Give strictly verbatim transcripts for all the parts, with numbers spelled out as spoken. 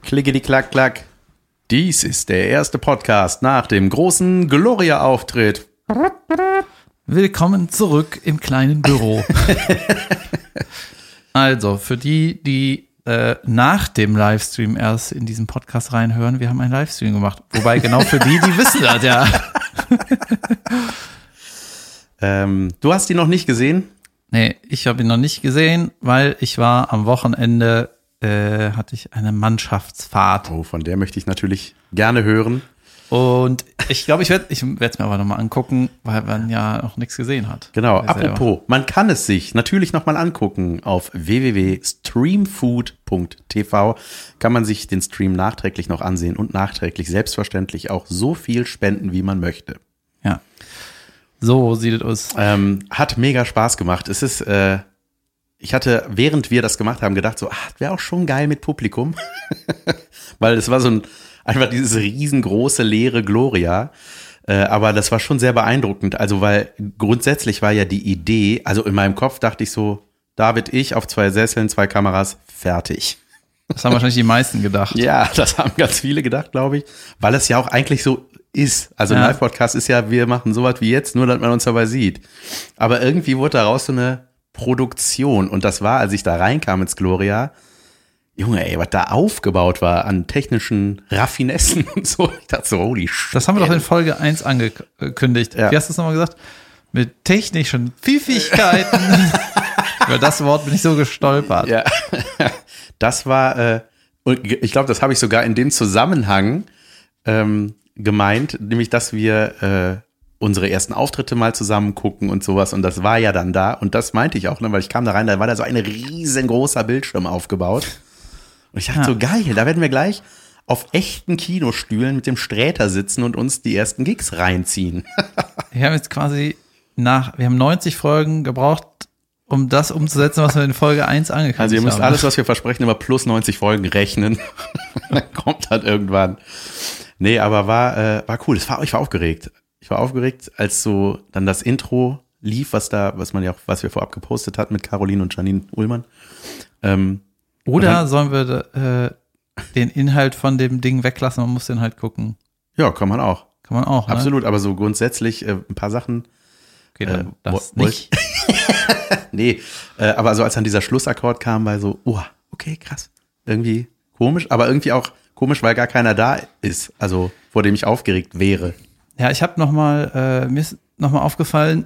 Klickety klack klack. Dies ist der erste Podcast nach dem großen Gloria-Auftritt. Willkommen zurück im kleinen Büro. Also, für die, die äh, nach dem Livestream erst in diesen Podcast reinhören, wir haben einen Livestream gemacht. Wobei genau für die, die wissen das, ja. ähm, du hast ihn noch nicht gesehen? Nee, ich habe ihn noch nicht gesehen, weil ich war am Wochenende, äh, hatte ich eine Mannschaftsfahrt. Oh, von der möchte ich natürlich gerne hören. Und ich glaube, ich werde ich werde es mir aber nochmal angucken, weil man ja noch nichts gesehen hat. Genau, apropos, man kann es sich natürlich nochmal angucken. Auf w w w punkt streamfood punkt t v kann man sich den Stream nachträglich noch ansehen und nachträglich selbstverständlich auch so viel spenden, wie man möchte. Ja, so sieht es aus. Ähm, hat mega Spaß gemacht. Es ist, äh, ich hatte, während wir das gemacht haben, gedacht so, ach, wäre auch schon geil mit Publikum. Weil es war so ein einfach dieses riesengroße, leere Gloria. Äh, aber das war schon sehr beeindruckend. Also, weil grundsätzlich war ja die Idee, also in meinem Kopf dachte ich so, David, ich auf zwei Sesseln, zwei Kameras, fertig. Das haben wahrscheinlich die meisten gedacht. Ja, das haben ganz viele gedacht, glaube ich. Weil es ja auch eigentlich so ist. Also ein ja. Live-Podcast ist ja, wir machen sowas wie jetzt, nur dass man uns dabei sieht. Aber irgendwie wurde daraus so eine Produktion. Und das war, als ich da reinkam ins Gloria, Junge, ey, was da aufgebaut war an technischen Raffinessen und so. Ich dachte so, holy shit. Das haben wir doch in Folge eins angekündigt. Ja. Wie hast du es nochmal gesagt? Mit technischen Pfiffigkeiten. Über das Wort bin ich so gestolpert. Ja, das war, äh, und ich glaube, das habe ich sogar in dem Zusammenhang ähm, gemeint, nämlich, dass wir äh, unsere ersten Auftritte mal zusammen gucken und sowas. Und das war ja dann da. Und das meinte ich auch, ne, weil ich kam da rein, da war da so ein riesengroßer Bildschirm aufgebaut. Und ich dachte ja. so, geil, da werden wir gleich auf echten Kinostühlen mit dem Sträter sitzen und uns die ersten Gigs reinziehen. Wir haben jetzt quasi nach, wir haben neunzig Folgen gebraucht, um das umzusetzen, was wir in Folge eins angekündigt haben. Also ihr müsst haben. alles, was wir versprechen, immer plus neunzig Folgen rechnen. Dann kommt das irgendwann. Nee, aber war, äh, war cool. Es war, ich war aufgeregt. Ich war aufgeregt, als so dann das Intro lief, was da, was man ja auch, was wir vorab gepostet hatten mit Caroline und Janine Ullmann. Ähm, Oder dann, sollen wir äh, den Inhalt von dem Ding weglassen? Man muss den halt gucken. Ja, kann man auch. Kann man auch, ne? Absolut, aber so grundsätzlich äh, ein paar Sachen. Okay, dann äh, das wo, nicht. nee, äh, aber so als dann dieser Schlussakkord kam, war so, oh, okay, krass. Irgendwie komisch, aber irgendwie auch komisch, weil gar keiner da ist, also vor dem ich aufgeregt wäre. Ja, ich habe noch mal, äh, mir ist noch mal aufgefallen,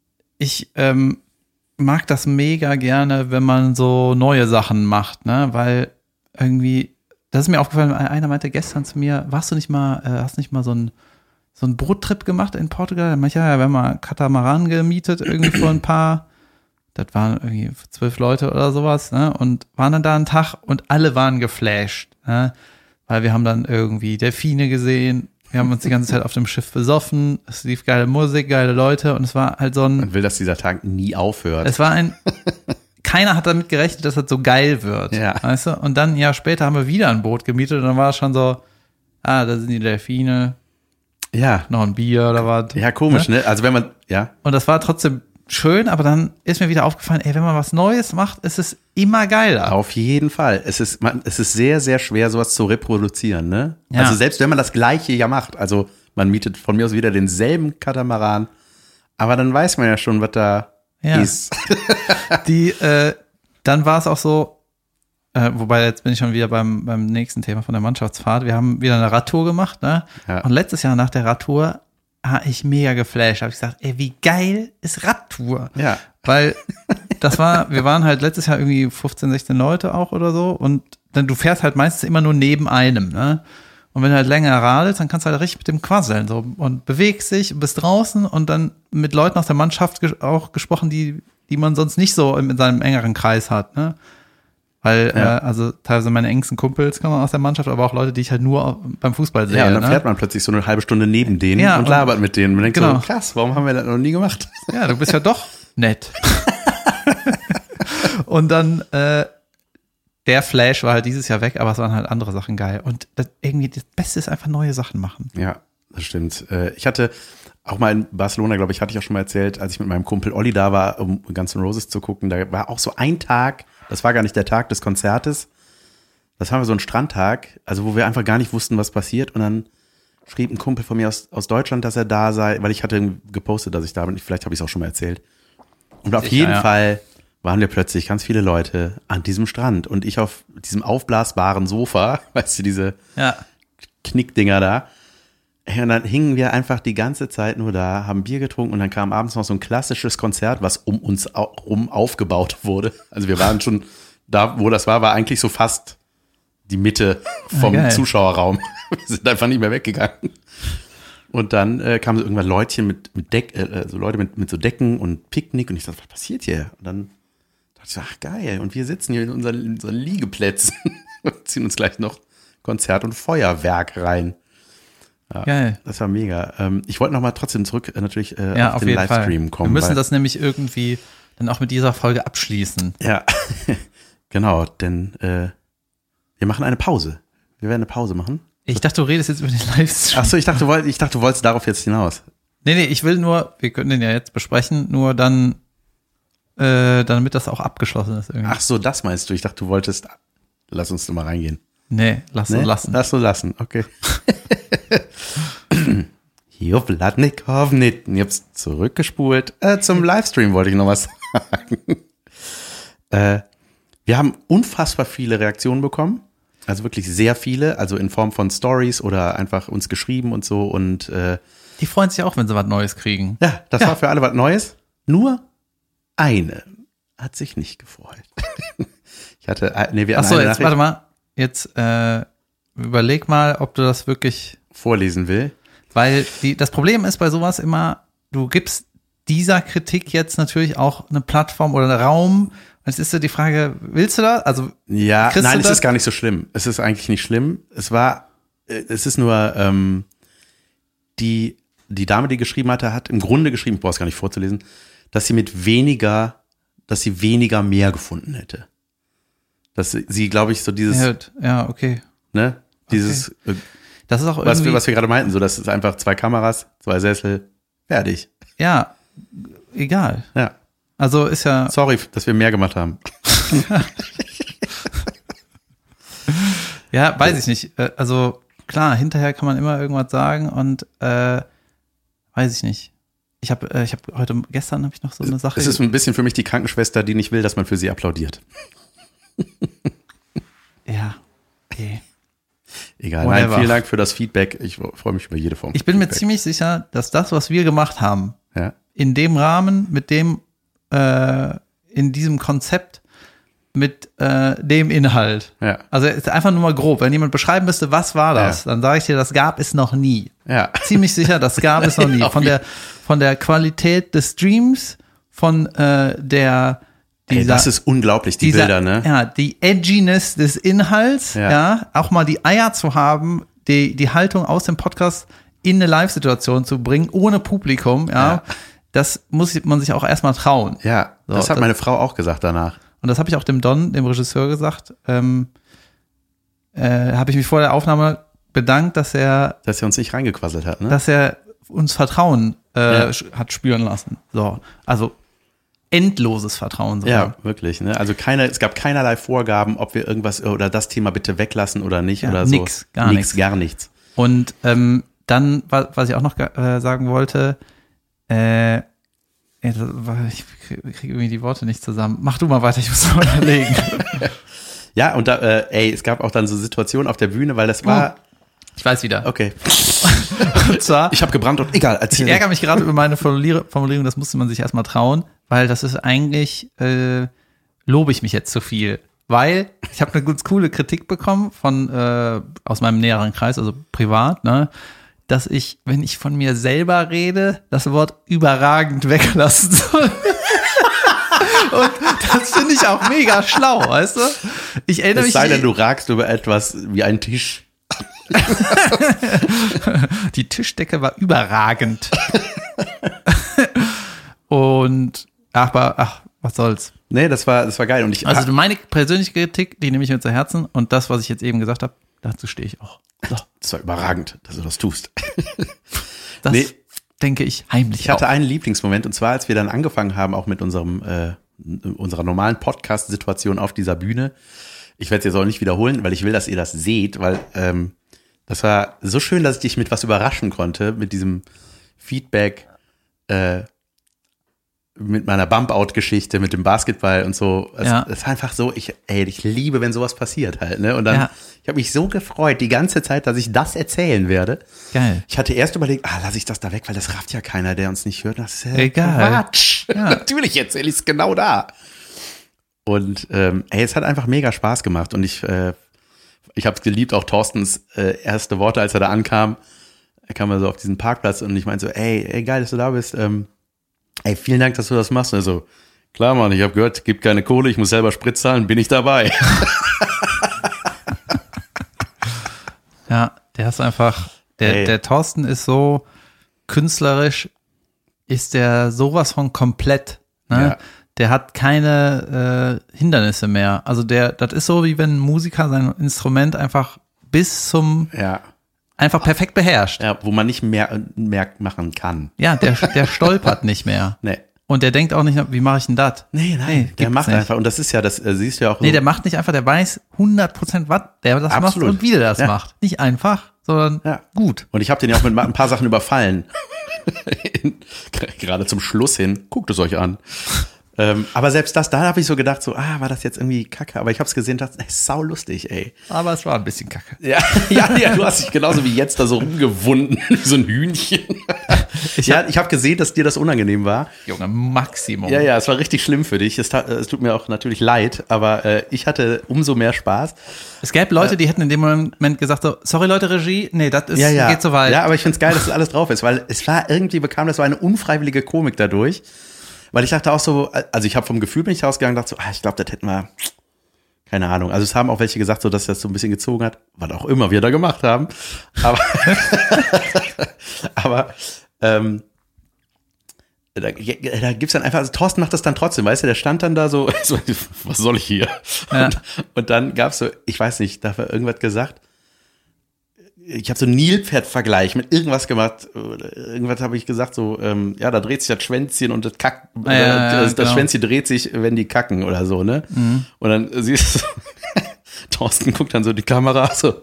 ich ähm, mag das mega gerne, wenn man so neue Sachen macht, ne, weil irgendwie, das ist mir aufgefallen, einer meinte gestern zu mir, warst du nicht mal, äh, hast nicht mal so ein so einen Boottrip gemacht in Portugal? Da meinte ich, ja, wir haben mal Katamaran gemietet, irgendwie vor ein paar, das waren irgendwie zwölf Leute oder sowas, ne, und waren dann da einen Tag und alle waren geflasht, ne, weil wir haben dann irgendwie Delfine gesehen. Wir haben uns die ganze Zeit auf dem Schiff besoffen, es lief geile Musik, geile Leute und es war halt so ein... Man will, dass dieser Tag nie aufhört. Es war ein... Keiner hat damit gerechnet, dass das so geil wird, ja. Weißt du? Und dann ein Jahr später haben wir wieder ein Boot gemietet und dann war es schon so, ah, da sind die Delfine, ja. noch ein Bier oder was. Ja, komisch, ne? ne? Also wenn man, ja. Und das war trotzdem schön, aber dann ist mir wieder aufgefallen, ey, wenn man was Neues macht, ist es immer geiler. Auf jeden Fall. Es ist, man, es ist sehr, sehr schwer, sowas zu reproduzieren, ne? Ja. Also selbst wenn man das Gleiche ja macht, also man mietet von mir aus wieder denselben Katamaran, aber dann weiß man ja schon, was da ja. ist. Die, äh, dann war es auch so, äh, wobei jetzt bin ich schon wieder beim, beim nächsten Thema von der Mannschaftsfahrt. Wir haben wieder eine Radtour gemacht, ne? Ja. Und letztes Jahr nach der Radtour habe ich mega geflasht. Habe ich gesagt, ey, wie geil ist Radtour? Ja. Weil das war, wir waren halt letztes Jahr irgendwie fünfzehn, sechzehn Leute auch oder so und dann du fährst halt meistens immer nur neben einem, ne? Und wenn du halt länger radelst, dann kannst du halt richtig mit dem quasseln so und bewegst dich, bist draußen und dann mit Leuten aus der Mannschaft ges- auch gesprochen, die die man sonst nicht so in seinem engeren Kreis hat, ne? Weil, ja. äh, also teilweise meine engsten Kumpels kommen aus der Mannschaft, aber auch Leute, die ich halt nur beim Fußball sehe. Ja, und dann ne? fährt man plötzlich so eine halbe Stunde neben denen ja, und labert mit denen. Man denkt genau. so, krass, warum haben wir das noch nie gemacht? Ja, du bist ja doch nett. Und dann, äh, der Flash war halt dieses Jahr weg, aber es waren halt andere Sachen geil. Und das, irgendwie das Beste ist einfach neue Sachen machen. Ja, das stimmt. Ich hatte auch mal in Barcelona, glaube ich, hatte ich auch schon mal erzählt, als ich mit meinem Kumpel Olli da war, um Guns N' Roses zu gucken, da war auch so ein Tag, das war gar nicht der Tag des Konzertes, Das haben wir so einen Strandtag, also wo wir einfach gar nicht wussten, was passiert. Und dann schrieb ein Kumpel von mir aus, aus Deutschland, dass er da sei, weil ich hatte gepostet, dass ich da bin. Vielleicht habe ich es auch schon mal erzählt. Und auf Sicher, jeden ja. Fall waren wir plötzlich ganz viele Leute an diesem Strand. Und ich auf diesem aufblasbaren Sofa, weißt du, diese Ja. Knickdinger da. Und dann hingen wir einfach die ganze Zeit nur da, haben Bier getrunken und dann kam abends noch so ein klassisches Konzert, was um uns rum aufgebaut wurde. Also wir waren schon da, wo das war, war eigentlich so fast die Mitte vom Ah, Zuschauerraum. Wir sind einfach nicht mehr weggegangen. Und dann äh, kamen so irgendwann Leutchen mit, mit Deck, äh, so Leute mit, mit so Decken und Picknick und ich dachte, was passiert hier? Und dann dachte ich, ach geil, und wir sitzen hier in unseren, in unseren Liegeplätzen und ziehen uns gleich noch Konzert und Feuerwerk rein. Ja, Geil. Das war mega. Ähm, ich wollte noch mal trotzdem zurück äh, natürlich äh, Ja, auf, auf den jeden Livestream Fall. kommen. Wir müssen weil, das nämlich irgendwie dann auch mit dieser Folge abschließen. Ja, genau, denn äh, wir machen eine Pause. Wir werden eine Pause machen. Ich dachte, du redest jetzt über den Livestream. Ach so, ich dachte, du wolltest, ich dachte, du wolltest darauf jetzt hinaus. Nee, nee, ich will nur, wir können den ja jetzt besprechen, nur dann, äh, damit das auch abgeschlossen ist irgendwie. Ach so, das meinst du? Ich dachte, du wolltest, lass uns mal reingehen. Nee, lass Nee? so lassen. Lass so lassen, okay. Hier Vladnikov nicht. Jetzt zurückgespult. Äh, zum Livestream wollte ich noch was sagen. äh, wir haben unfassbar viele Reaktionen bekommen. Also wirklich sehr viele. Also in Form von Stories oder einfach uns geschrieben und so. Und äh, Die freuen sich auch, wenn sie was Neues kriegen. ja, das Ja. war für alle was Neues. Nur eine hat sich nicht gefreut. ich hatte, äh, nee, wir hatten Ach so, eine jetzt Nachricht warte mal. Jetzt äh, überleg mal, ob du das wirklich, vorlesen will. weil die, das Problem ist bei sowas immer, du gibst dieser Kritik jetzt natürlich auch eine Plattform oder einen Raum. Jetzt ist so die Frage, willst du das? Also Ja, Kriegst nein, du es das? ist gar nicht so schlimm. Es ist eigentlich nicht schlimm. Es war, äh, es ist nur, ähm, die, die Dame, die geschrieben hatte, hat im Grunde geschrieben, ich brauche es gar nicht vorzulesen, dass sie mit weniger, dass sie weniger mehr gefunden hätte. Dass sie, sie glaube ich, so dieses, ja, ja, okay. ne, dieses, äh, Das ist auch was irgendwie, wir, was wir gerade meinten, so, das ist einfach zwei Kameras, zwei Sessel, fertig. ja, egal. Ja. Also ist ja, Sorry, dass wir mehr gemacht haben. ja, weiß ich nicht. Äh, Also klar, hinterher kann man immer irgendwas sagen und äh, weiß ich nicht. Ich habe, äh, ich habe heute, gestern habe ich noch so eine Sache. Es ist ein bisschen für mich die Krankenschwester, die nicht will, dass man für sie applaudiert. ja, okay. Egal. Whatever. Nein, vielen Dank für das Feedback. Ich freue mich über jede Form. Ich bin mir Feedback. ziemlich sicher, dass das, was wir gemacht haben, Ja. in dem Rahmen, mit dem, äh, in diesem Konzept, mit äh, dem Inhalt. Ja. Also ist einfach nur mal grob. Wenn jemand beschreiben müsste, was war das, Ja. dann sage ich dir, das gab es noch nie. Ja. Ziemlich sicher, das gab es noch nie. Auf Von der, von der Qualität des Streams, von äh, der Ey, dieser, das ist unglaublich, die dieser, Bilder, ne? Ja, die Edginess des Inhalts, ja. Ja. auch mal die Eier zu haben, die, die Haltung aus dem Podcast in eine Live-Situation zu bringen, ohne Publikum, ja, Ja. das muss man sich auch erstmal trauen. Ja, So, das hat das- meine Frau auch gesagt danach. Und das habe ich auch dem Don, dem Regisseur, gesagt. Ähm, äh, habe ich mich vor der Aufnahme bedankt, dass er, Dass er uns nicht reingequasselt hat, ne? dass er uns Vertrauen äh, Ja. sch- hat spüren lassen. So, also endloses Vertrauen sogar. Ja, wirklich, ne? Also keine, es gab keinerlei Vorgaben, ob wir irgendwas oder das Thema bitte weglassen oder nicht Ja, oder so. nix, gar nix, nix. gar nichts. Und ähm, dann, wa- was ich auch noch äh, sagen wollte, äh, ja, das war- ich kriege krieg irgendwie die Worte nicht zusammen. Mach du mal weiter, ich muss mal überlegen. Ja, und da, äh, ey, es gab auch dann so Situationen auf der Bühne, weil das war, Ich weiß wieder. okay, Und zwar, ich habe gebrannt und egal, ich erzähl. ärgere mich gerade über meine Formulier- Formulierung, das musste man sich erstmal trauen, weil das ist eigentlich, äh, lobe ich mich jetzt zu viel. Weil ich habe eine ganz coole Kritik bekommen von äh, aus meinem näheren Kreis, also privat, ne, dass ich, wenn ich von mir selber rede, das Wort überragend weglassen soll. Und das finde ich auch mega schlau, weißt du? Ich erinnere Es mich. sei denn, du ragst über etwas wie einen Tisch. Die Tischdecke war überragend. Und aber ach, was soll's. Nee, das war, das war geil. Und ich, Also meine persönliche Kritik, die nehme ich mir zu Herzen und das, was ich jetzt eben gesagt habe, dazu stehe ich auch. So, das war überragend, dass du das tust. das Nee. denke ich heimlich Ich hatte auch. einen Lieblingsmoment und zwar, als wir dann angefangen haben, auch mit unserem äh, unserer normalen Podcast-Situation auf dieser Bühne, ich werde es jetzt auch nicht wiederholen, weil ich will, dass ihr das seht, weil ähm, das war so schön, dass ich dich mit was überraschen konnte, mit diesem Feedback, äh, mit meiner Bump-Out-Geschichte, mit dem Basketball und so. Es, Ja. es war einfach so, ich, ey, ich liebe, wenn sowas passiert halt, ne? Und dann, Ja. ich habe mich so gefreut, die ganze Zeit, dass ich das erzählen werde. Geil. Ich hatte erst überlegt, ah, lasse ich das da weg, weil das rafft ja keiner, der uns nicht hört. Das ist ja Egal. Quatsch. Ja. Natürlich erzähle ich es genau da. Und ähm, ey, es hat einfach mega Spaß gemacht. Und ich, äh, ich habe es geliebt, auch Thorstens äh, erste Worte, als er da ankam. Er kam also auf diesen Parkplatz und ich meinte so, ey, ey, geil, dass du da bist. Ähm, ey, vielen Dank, dass du das machst. Und er so, klar, Mann, ich habe gehört, gibt keine Kohle, ich muss selber Sprit zahlen, bin ich dabei. Ja, der ist einfach, der, Ey. der Thorsten ist so künstlerisch, ist der sowas von komplett, ne? Ja. Der hat keine äh, Hindernisse mehr. Also der, das ist so, wie wenn ein Musiker sein Instrument einfach bis zum, Ja, einfach perfekt beherrscht. ja, wo man nicht mehr, mehr machen kann. Ja, der, der stolpert nicht mehr. Nee. Und der denkt auch nicht, wie mache ich denn das? Nee, nein, Nee, der gibt's macht nicht. einfach, und das ist ja, das äh, siehst du ja auch so. Nee, der macht nicht einfach, der weiß hundert Prozent, was der das Absolut. macht und wie der das Ja. macht. Nicht einfach, sondern Ja. gut. Und ich habe den ja auch mit ein paar Sachen überfallen. In, gerade zum Schluss hin. Guckt es euch an. Ähm, aber selbst das, da habe ich so gedacht, so, ah, war das jetzt irgendwie kacke? Aber ich habe es gesehen, das ist sau lustig, ey. Aber es war ein bisschen kacke. Ja, ja, ja, du hast dich genauso wie jetzt da so rumgewunden, wie so ein Hühnchen. Ich ja, ich habe gesehen, dass dir das unangenehm war. Junge, Maximum. Ja, ja, es war richtig schlimm für dich. Es, ta- es tut mir auch natürlich leid, aber äh, ich hatte umso mehr Spaß. Es gäbe Leute, die hätten in dem Moment gesagt so, sorry Leute, Regie, nee, das ist, Ja, ja. geht so weit. Ja, aber ich find's geil, dass das alles drauf ist, weil es war irgendwie, bekam das so eine unfreiwillige Komik dadurch. Weil ich dachte auch so, also ich habe vom Gefühl bin ich rausgegangen und dachte so, ah, ich glaube, das hätten wir, keine Ahnung. Also es haben auch welche gesagt, so dass das so ein bisschen gezogen hat, was auch immer wir da gemacht haben. Aber, aber ähm, da, da gibt's dann einfach, also Thorsten macht das dann trotzdem, weißt du, der stand dann da so, so was soll ich hier? Ja. Und, und dann gab's so, ich weiß nicht, da war irgendwas gesagt. Ich habe so einen Nilpferd-Vergleich mit irgendwas gemacht. Irgendwas habe ich gesagt, so, ähm, ja, da dreht sich das Schwänzchen und das Kack, Ja, ja, ja, äh, das, das genau. Schwänzchen dreht sich, wenn die kacken oder so, ne? Mhm. Und dann siehst du, Thorsten guckt dann so die Kamera, so,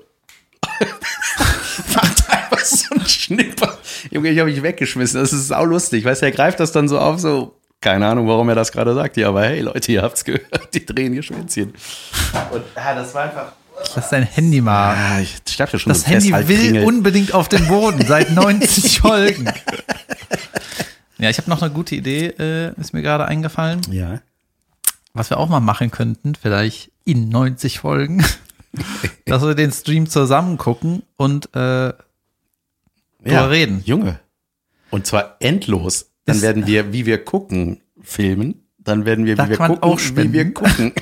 macht einfach so einen Schnipper. Junge, ich habe mich weggeschmissen. Das ist saulustig. Weißt du, er greift das dann so auf, so, keine Ahnung, warum er das gerade sagt, ja, aber hey, Leute, ihr habt's gehört, die drehen ihr Schwänzchen. Und ja, das war einfach. Lass dein Handy mal. Ah, ich sterbe ja schon Das so ein Handy will Festhaltkringel. unbedingt auf den Boden, seit neunzig Folgen. Ja, ich habe noch eine gute Idee, äh, ist mir gerade eingefallen. Ja. Was wir auch mal machen könnten, vielleicht in neunzig Folgen, dass wir den Stream zusammen gucken und äh, drüber reden. Junge. Und zwar endlos. Dann Ist- werden wir, wie wir gucken, filmen. Dann werden wir, Da wie wir kann man gucken, auch wie wir spenden. gucken.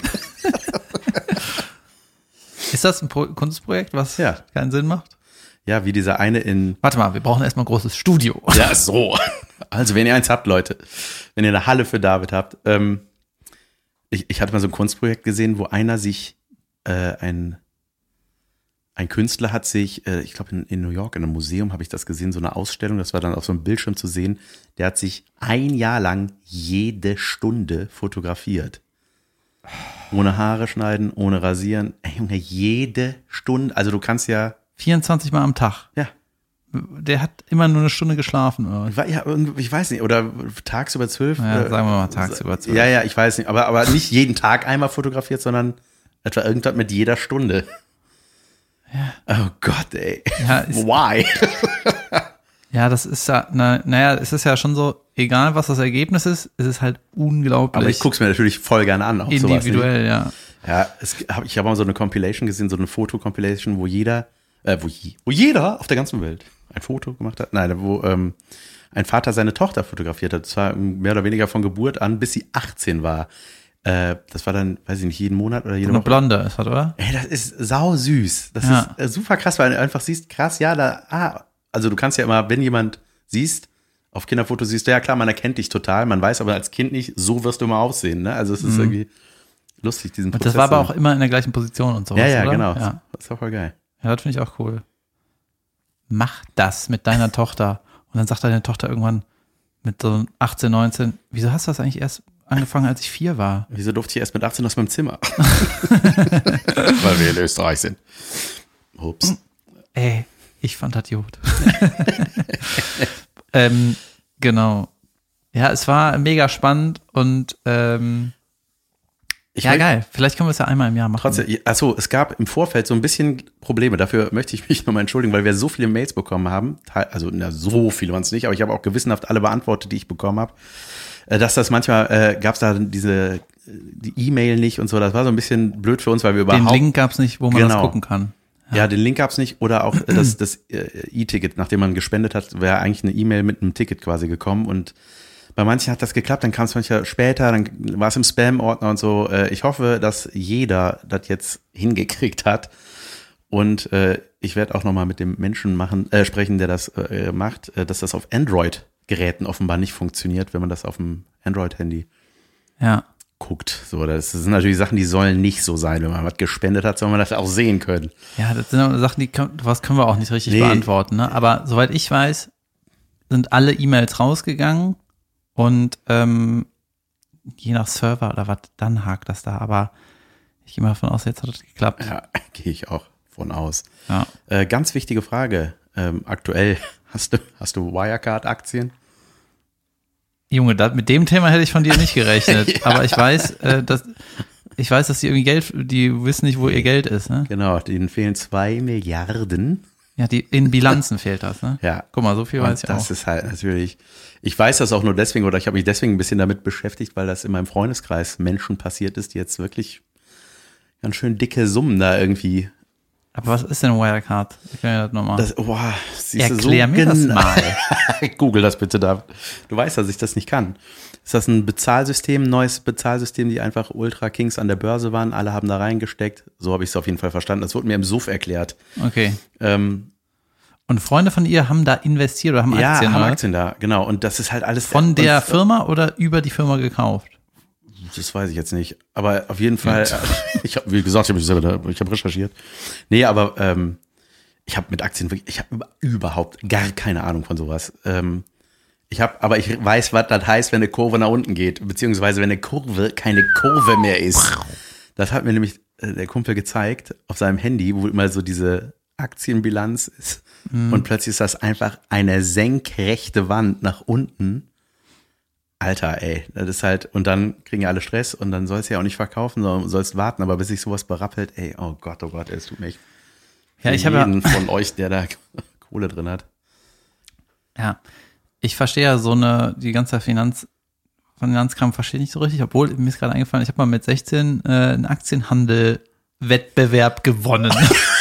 Ist das ein Pro- Kunstprojekt, was Ja. keinen Sinn macht? Ja, wie dieser eine in. Warte mal, wir brauchen erstmal ein großes Studio. Ja, so. Also, wenn ihr eins habt, Leute, wenn ihr eine Halle für David habt, ähm, ich, ich hatte mal so ein Kunstprojekt gesehen, wo einer sich, äh, ein, ein Künstler hat sich, äh, ich glaube in, in New York, in einem Museum habe ich das gesehen, so eine Ausstellung, das war dann auf so einem Bildschirm zu sehen, der hat sich ein Jahr lang jede Stunde fotografiert. Ohne Haare schneiden, ohne rasieren. Ey, Junge, jede Stunde, also du kannst ja, vierundzwanzig Mal am Tag. ja, Der hat immer nur eine Stunde geschlafen. Oder? was? War ja irgendwie, ich weiß nicht, oder tagsüber zwölf. Ja, äh, sagen wir mal tagsüber zwölf. Ja, ja, ich weiß nicht, aber, aber nicht jeden Tag einmal fotografiert, sondern etwa irgendwas mit jeder Stunde. Ja. Oh Gott, ey. Ja, ist, Why? ja, das ist ja, na, naja, es ist ja schon so, egal was das Ergebnis ist, es ist halt unglaublich Aber ich guck's mir natürlich voll gerne an. Auch sowas, individuell, ja. nicht? Ja, es, hab, ich habe mal so eine Compilation gesehen, so eine Foto-Compilation, wo jeder, äh, wo, je, wo jeder auf der ganzen Welt ein Foto gemacht hat. Nein, wo ähm, ein Vater seine Tochter fotografiert hat. Zwar mehr oder weniger von Geburt an, bis sie achtzehn war. Äh, das war dann, weiß ich nicht, jeden Monat oder jede Eine Woche. Blonde ist das, oder? Ey, das ist sau süß. Das Ja. ist äh, super krass, weil du einfach siehst, krass, ja, da, ah, also du kannst ja immer, wenn jemand siehst, auf Kinderfotos siehst du, ja klar, man erkennt dich total, man weiß aber als Kind nicht, so wirst du immer aussehen, ne? Also es ist irgendwie lustig, diesen Und Prozess. das war aber zu- auch immer in der gleichen Position und sowas, Ja, ja, oder? genau. Ja, Das ist auch voll geil. ja das finde ich auch cool. Mach das mit deiner Tochter. Und dann sagt deine Tochter irgendwann mit so achtzehn, neunzehn, wieso hast du das eigentlich erst angefangen, als ich vier war. Wieso durfte ich erst mit achtzehn aus meinem Zimmer? Weil wir in Österreich sind. Ups. Ey, ich fand das gut. ähm, genau. Ja, es war mega spannend und ähm, Ich ja, will- geil. Vielleicht können wir es ja einmal im Jahr machen. Trotzdem, achso, es gab im Vorfeld so ein bisschen Probleme. Dafür möchte ich mich nochmal entschuldigen, weil wir so viele Mails bekommen haben. Teil- Also, na, so viele waren es nicht, aber ich habe auch gewissenhaft alle beantwortet, die ich bekommen habe. Äh, Dass das manchmal, äh, gab es da diese, äh, die E-Mail nicht und so. Das war so ein bisschen blöd für uns, weil wir Den überhaupt. Link gab es nicht, wo man das Genau. gucken kann. Ja, den Link gab's nicht. Oder auch äh, das, das äh, E-Ticket, nachdem man gespendet hat, wäre eigentlich eine E-Mail mit einem Ticket quasi gekommen. Und bei manchen hat das geklappt, dann kam es manchmal später, dann war es im Spam-Ordner und so. Äh, ich hoffe, dass jeder das jetzt hingekriegt hat. Und äh, ich werde auch nochmal mit dem Menschen machen, äh, sprechen, der das äh, macht, äh, dass das auf Android-Geräten offenbar nicht funktioniert, wenn man das auf dem Android-Handy Ja. guckt. So, das sind natürlich Sachen, die sollen nicht so sein. Wenn man was gespendet hat, soll man das auch sehen können. Ja, das sind auch Sachen, die können, was können wir auch nicht richtig Nee. beantworten. Ne? Aber soweit ich weiß, sind alle E-Mails rausgegangen und ähm, je nach Server oder was, dann hakt das da. Aber ich gehe mal davon aus, jetzt hat es geklappt. Ja, gehe ich auch von aus. Ja. Äh, ganz wichtige Frage. Ähm, aktuell, hast du, hast du Wirecard-Aktien? Junge, da, mit dem Thema hätte ich von dir nicht gerechnet. Ja. Aber ich weiß, äh, dass ich weiß, dass die irgendwie Geld, die wissen nicht, wo ihr Geld ist. Ne? Genau, denen fehlen zwei Milliarden. Ja, die in Bilanzen fehlt das. Ne? Ja. Guck mal, so viel Und weiß ich das auch. ist halt natürlich, ich weiß das auch nur deswegen, oder ich habe mich deswegen ein bisschen damit beschäftigt, weil das in meinem Freundeskreis Menschen passiert ist, die jetzt wirklich ganz schön dicke Summen da irgendwie. Aber was ist denn Wirecard? Ich kann ja das nochmal. Das, boah, siehst du, Erklär so mir das genau- mal. Google das bitte da. Du weißt, dass ich das nicht kann. Ist das ein Bezahlsystem, ein neues Bezahlsystem, die einfach Ultra Kings an der Börse waren? Alle haben da reingesteckt. So habe ich es auf jeden Fall verstanden. Das wurde mir im Suff erklärt. Okay. Ähm, Und Freunde von ihr haben da investiert oder haben ja, Aktien, haben oder? Aktien da, genau. Und das ist halt alles Von der und, Firma oder über die Firma gekauft? Das weiß ich jetzt nicht. Aber auf jeden Fall, ich habe, wie gesagt, ich habe selber, ich habe recherchiert. Nee, aber ähm, ich habe mit Aktien wirklich, ich habe über, überhaupt gar keine Ahnung von sowas. Ähm, ich habe, aber ich weiß, was das heißt, wenn eine Kurve nach unten geht, beziehungsweise wenn eine Kurve keine Kurve mehr ist. Das hat mir nämlich äh, der Kumpel gezeigt auf seinem Handy, wo immer so diese Aktienbilanz ist. Mhm. Und plötzlich ist das einfach eine senkrechte Wand nach unten. Alter, ey, das ist halt, und dann kriegen ja alle Stress und dann sollst du ja auch nicht verkaufen, sondern sollst warten, aber bis sich sowas berappelt, ey, oh Gott, oh Gott, ey, es tut mir echt Ja, für ich habe ja, jeden von euch, der da Kohle drin hat. ja, ich verstehe ja so eine, die ganze Finanz, Finanzkram verstehe ich nicht so richtig, obwohl mir ist gerade eingefallen, ich habe mal mit sechzehn äh, einen Aktienhandel-Wettbewerb gewonnen.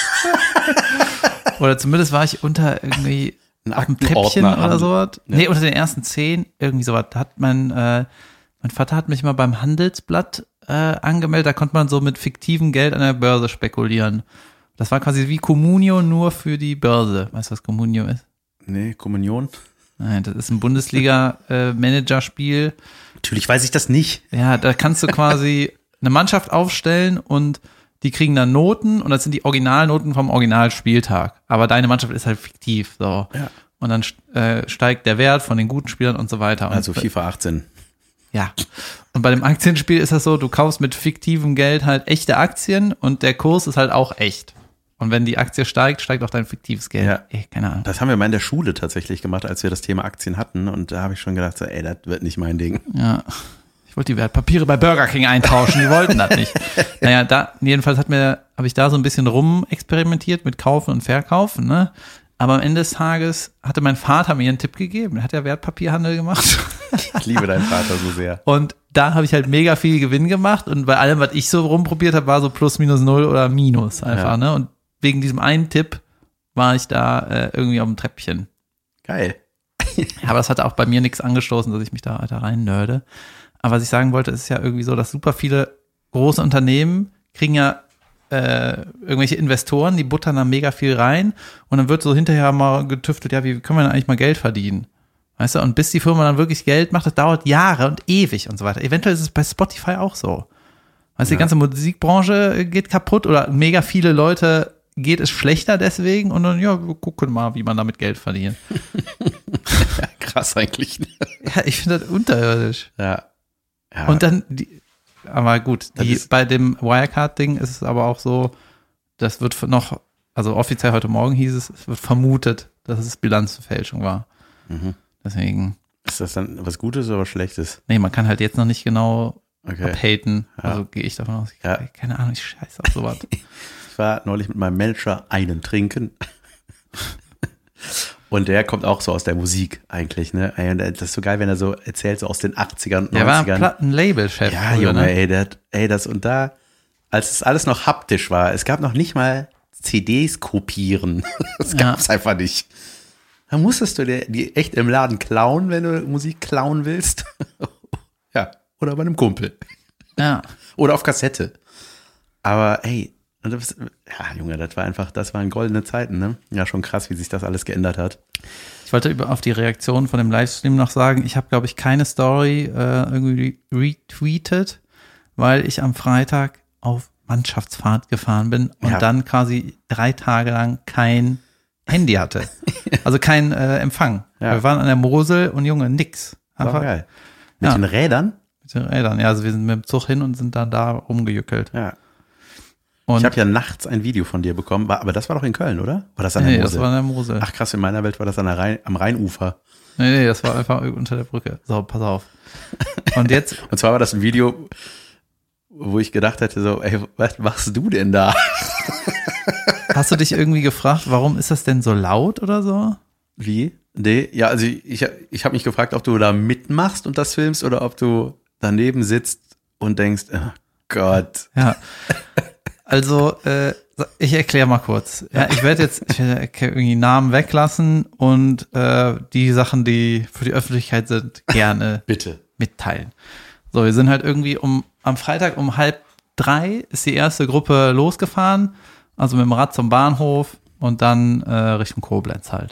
Oder zumindest war ich unter irgendwie Ein auf dem Treppchen Aktenordner oder haben- sowas. Ja. Nee, unter den ersten zehn, irgendwie sowas. Da hat mein, äh, mein Vater hat mich mal beim Handelsblatt äh, angemeldet, da konnte man so mit fiktivem Geld an der Börse spekulieren. Das war quasi wie Communio nur für die Börse. Weißt du, was Communio ist? Nee, Kommunion? Nein, das ist ein Bundesliga-Managerspiel. Natürlich weiß ich das nicht. Ja, da kannst du quasi eine Mannschaft aufstellen und die kriegen dann Noten und das sind die Originalnoten vom Originalspieltag. Aber deine Mannschaft ist halt fiktiv. So. Ja. Und dann äh, steigt der Wert von den guten Spielern und so weiter. Und Also FIFA achtzehn. ja. Und bei dem Aktienspiel ist das so, du kaufst mit fiktivem Geld halt echte Aktien und der Kurs ist halt auch echt. Und wenn die Aktie steigt, steigt auch dein fiktives Geld. Ja. Ey, keine Ahnung. Das haben wir mal in der Schule tatsächlich gemacht, als wir das Thema Aktien hatten. Und da habe ich schon gedacht, so, ey, das wird nicht mein Ding. Ja. Ich wollte die Wertpapiere bei Burger King eintauschen, die wollten das nicht. Naja, da, jedenfalls hat mir, habe ich da so ein bisschen rum experimentiert mit Kaufen und Verkaufen, ne? Aber am Ende des Tages hatte mein Vater mir einen Tipp gegeben. Er hat ja Wertpapierhandel gemacht. Ich liebe deinen Vater so sehr. Und da habe ich halt mega viel Gewinn gemacht. Und bei allem, was ich so rumprobiert habe, war so plus, minus, null oder minus einfach, Ja. ne? Und wegen diesem einen Tipp war ich da äh, irgendwie auf dem Treppchen. Geil. Aber das hat auch bei mir nichts angestoßen, dass ich mich da, da rein nörde. Aber was ich sagen wollte, ist ja irgendwie so, dass super viele große Unternehmen kriegen ja äh, irgendwelche Investoren, die buttern da mega viel rein und dann wird so hinterher mal getüftelt, ja, wie können wir denn eigentlich mal Geld verdienen? Weißt du, und bis die Firma dann wirklich Geld macht, das dauert Jahre und ewig und so weiter. Eventuell ist es bei Spotify auch so. Weißt du, Ja. die ganze Musikbranche geht kaputt oder mega viele Leute geht es schlechter deswegen und dann, ja, wir gucken mal, wie man damit Geld verdient. Ja, krass eigentlich. Ja, ich finde das unterirdisch. Ja. Ja. Und dann, die, aber gut, die, ist- bei dem Wirecard-Ding ist es aber auch so, das wird noch, also offiziell heute Morgen hieß es, es wird vermutet, dass es Bilanzfälschung war. Mhm. Deswegen, Ist das dann was Gutes oder was Schlechtes? nee, man kann halt jetzt noch nicht genau Okay. abhaten. Ja. Also gehe ich davon aus. Ich, Ja. Keine Ahnung, ich scheiße auf sowas. Ich war neulich mit meinem Manager einen trinken. Und der kommt auch so aus der Musik eigentlich, ne? Ey, und das ist so geil, wenn er so erzählt, so aus den achtzigern und Der war neunzigern. Plattenlabel-Chef. Ja, früher, Junge, ne? ey, der, hat- ey, das und da, als es alles noch haptisch war, es gab noch nicht mal C Ds kopieren. Das Ja. gab's einfach nicht. Da musstest du dir die echt im Laden klauen, wenn du Musik klauen willst. Ja, oder bei einem Kumpel. Ja. Oder auf Kassette. Aber ey, und das, ja, Junge, das war einfach, das waren goldene Zeiten, ne? Ja, schon krass, wie sich das alles geändert hat. Ich wollte über, auf die Reaktion von dem Livestream noch sagen, ich habe, glaube ich, keine Story äh, irgendwie retweetet, weil ich am Freitag auf Mannschaftsfahrt gefahren bin und Ja. dann quasi drei Tage lang kein Handy hatte. Also kein äh, Empfang. Ja. Wir waren an der Mosel und Junge, nix. War Einfach geil. Mit Ja. den Rädern? mit den Rädern. Ja, also wir sind mit dem Zug hin und sind dann da rumgejückelt. Ja. Und Ich habe ja nachts ein Video von dir bekommen, war, aber das war doch in Köln, oder? War das an der nee, Mosel? das war an der Mosel. Ach krass, in meiner Welt war das an der Rhein, am Rheinufer. Nee, nee, das war einfach unter der Brücke. So, pass auf. Und jetzt Und zwar war das ein Video, wo ich gedacht hätte, so, ey, was machst du denn da? hast du dich irgendwie gefragt, warum ist das denn so laut oder so? Wie? Nee, ja, also ich, ich, ich habe mich gefragt, ob du da mitmachst und das filmst oder ob du daneben sitzt und denkst, oh Gott. Ja. Also, äh, ich erkläre mal kurz. Ja, ich werde jetzt ich werde irgendwie Namen weglassen und äh, die Sachen, die für die Öffentlichkeit sind, gerne Bitte. mitteilen. So, wir sind halt irgendwie um am Freitag um halb drei ist die erste Gruppe losgefahren, also mit dem Rad zum Bahnhof und dann äh, Richtung Koblenz halt.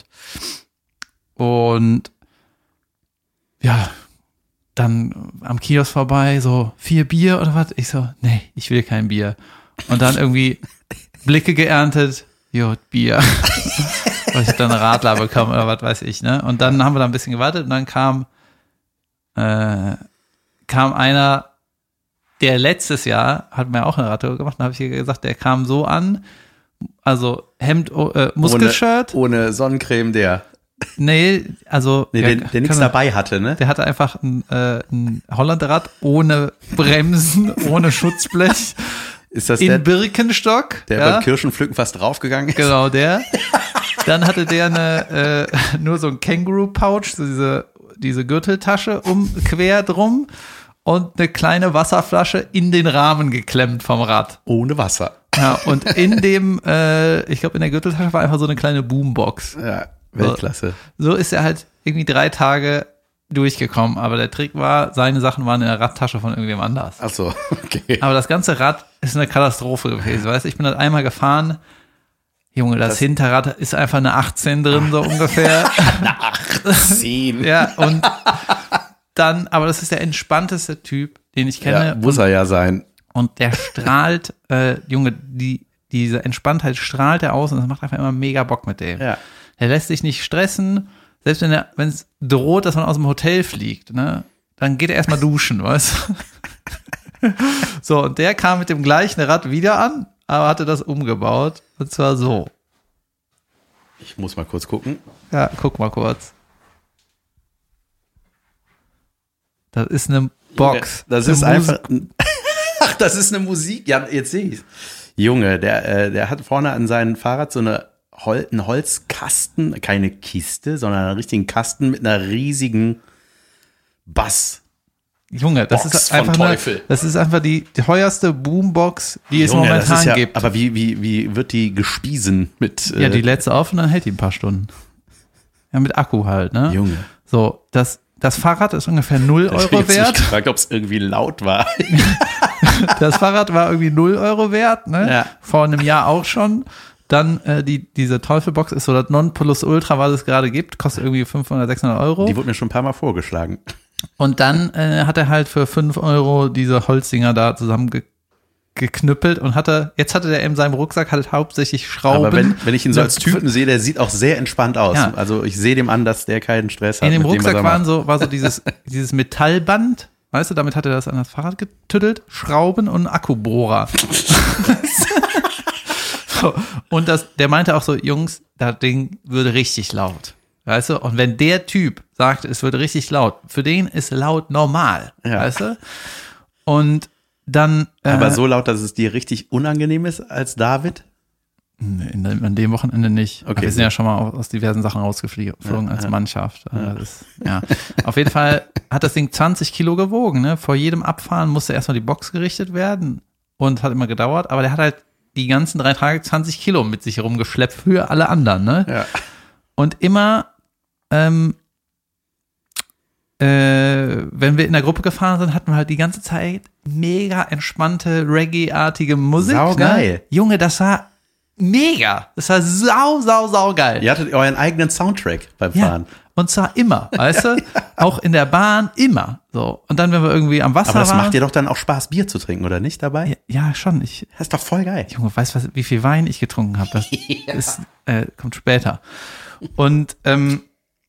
Und ja, dann am Kiosk vorbei, so vier Bier oder was? Ich so, nee, ich will kein Bier. Und dann irgendwie Blicke geerntet, jo, Bier. Weil ich dann eine Radler bekommen oder was weiß ich, ne? Und dann haben wir da ein bisschen gewartet und dann kam, äh, kam einer, der letztes Jahr, hat mir auch eine Radtour gemacht, dann habe ich gesagt, der kam so an, also Hemd, äh, Muskelshirt, Ohne, ohne Sonnencreme, der, nee, also nee, ja, der, der nichts kann- dabei hatte, ne? Der hatte einfach ein, äh, ein Hollandrad ohne Bremsen, ohne Schutzblech, Ist das in der, Birkenstock. der ja, beim Kirschenpflücken fast draufgegangen ist? genau der. Dann hatte der eine, äh, nur so ein Känguru-Pouch, so diese, diese Gürteltasche um, quer drum und eine kleine Wasserflasche in den Rahmen geklemmt vom Rad. Ohne Wasser. Ja, und in dem, äh, ich glaube in der Gürteltasche war einfach so eine kleine Boombox. Ja, Weltklasse. So ist er halt irgendwie drei Tage durchgekommen. Aber der Trick war, seine Sachen waren in der Radtasche von irgendwem anders. Ach so, okay. Aber das ganze Rad ist eine Katastrophe gewesen. Weißt du, ich bin halt einmal gefahren. Junge, das, Das- Hinterrad ist einfach eine achtzehn drin, so ungefähr. Zehn. Ja, und dann, aber das ist der entspannteste Typ, den ich kenne. Ja, muss er ja sein. Und der strahlt, äh, Junge, die, diese Entspanntheit strahlt er aus und das macht einfach immer mega Bock mit dem. Ja. Er lässt sich nicht stressen, selbst wenn er, wenn es droht, dass man aus dem Hotel fliegt, ne, dann geht er erstmal duschen, weißt du? So, und der kam mit dem gleichen Rad wieder an, aber hatte das umgebaut. Und zwar so. Ich muss mal kurz gucken. Ja, guck mal kurz. Das ist eine Box. Das Eine ist Mus- einfach. Ach, das ist eine Musik. Ja, jetzt sehe ich Junge, der, äh, der hat vorne an seinem Fahrrad so eine Hol einen Holzkasten, keine Kiste, sondern einen richtigen Kasten mit einer riesigen Bass. Junge, das Box ist von einfach eine, Teufel. das ist einfach die teuerste Boombox, die es Junge, das momentan ist ja, gibt. aber wie, wie, wie wird die gespiesen mit äh, Ja, die lädst du auf und dann hält die ein paar Stunden. Ja, mit Akku halt, ne? Junge. So, das, das Fahrrad ist ungefähr null Ich hab Euro jetzt mich wert. gefragt, ob es irgendwie laut war. Das Fahrrad war irgendwie null Euro wert, ne? Ja. Vor einem Jahr auch schon. Dann äh, die, diese Teufelbox ist so das Nonplusultra, was es gerade gibt, kostet irgendwie fünfhundert, sechshundert Euro. Die wurde mir schon ein paar Mal vorgeschlagen. Und dann äh, hat er halt für fünf Euro diese Holzdinger da zusammengeknüppelt und hatte, jetzt hatte der in seinem Rucksack halt hauptsächlich Schrauben. Aber wenn, wenn ich ihn so als Ne, Typen sehe, der sieht auch sehr entspannt aus. Ja. Also ich sehe dem an, dass der keinen Stress hat. In dem mit dem, was Rucksack er waren macht. so, war so dieses, dieses Metallband, weißt du, damit hat er das an das Fahrrad getüttelt, Schrauben und einen Akkubohrer. So, und das, der meinte auch so, Jungs, das Ding würde richtig laut. Weißt du? Und wenn der Typ sagt, es wird richtig laut, für den ist laut normal. Ja. Weißt du? Und dann. Äh, Aber so laut, dass es dir richtig unangenehm ist als David? In, an dem Wochenende nicht. Okay, wir sind ja schon mal aus diversen Sachen rausgeflogen ja, als ja. Mannschaft. Ja. Das, ja. Auf jeden Fall hat das Ding zwanzig Kilo gewogen. Ne? Vor jedem Abfahren musste erstmal die Box gerichtet werden und hat immer gedauert. Aber der hat halt die ganzen drei Tage zwanzig Kilo mit sich herumgeschleppt für alle anderen. Ne? Ja. Und immer, ähm, äh, wenn wir in der Gruppe gefahren sind, hatten wir halt die ganze Zeit mega entspannte, Reggae-artige Musik. Saugeil. Ne? Junge, das war mega. Das war sau, sau, sau geil. Ihr hattet euren eigenen Soundtrack beim Ja, Fahren. und zwar immer, weißt du? Auch in der Bahn, immer. So. Und dann, wenn wir irgendwie am Wasser Aber das waren. macht dir doch dann auch Spaß, Bier zu trinken, oder nicht dabei? Ja, ja, schon. Ich, Das ist doch voll geil. Junge, weißt du, wie viel Wein ich getrunken habe? Das Ja. ist, äh, kommt später. Und ähm,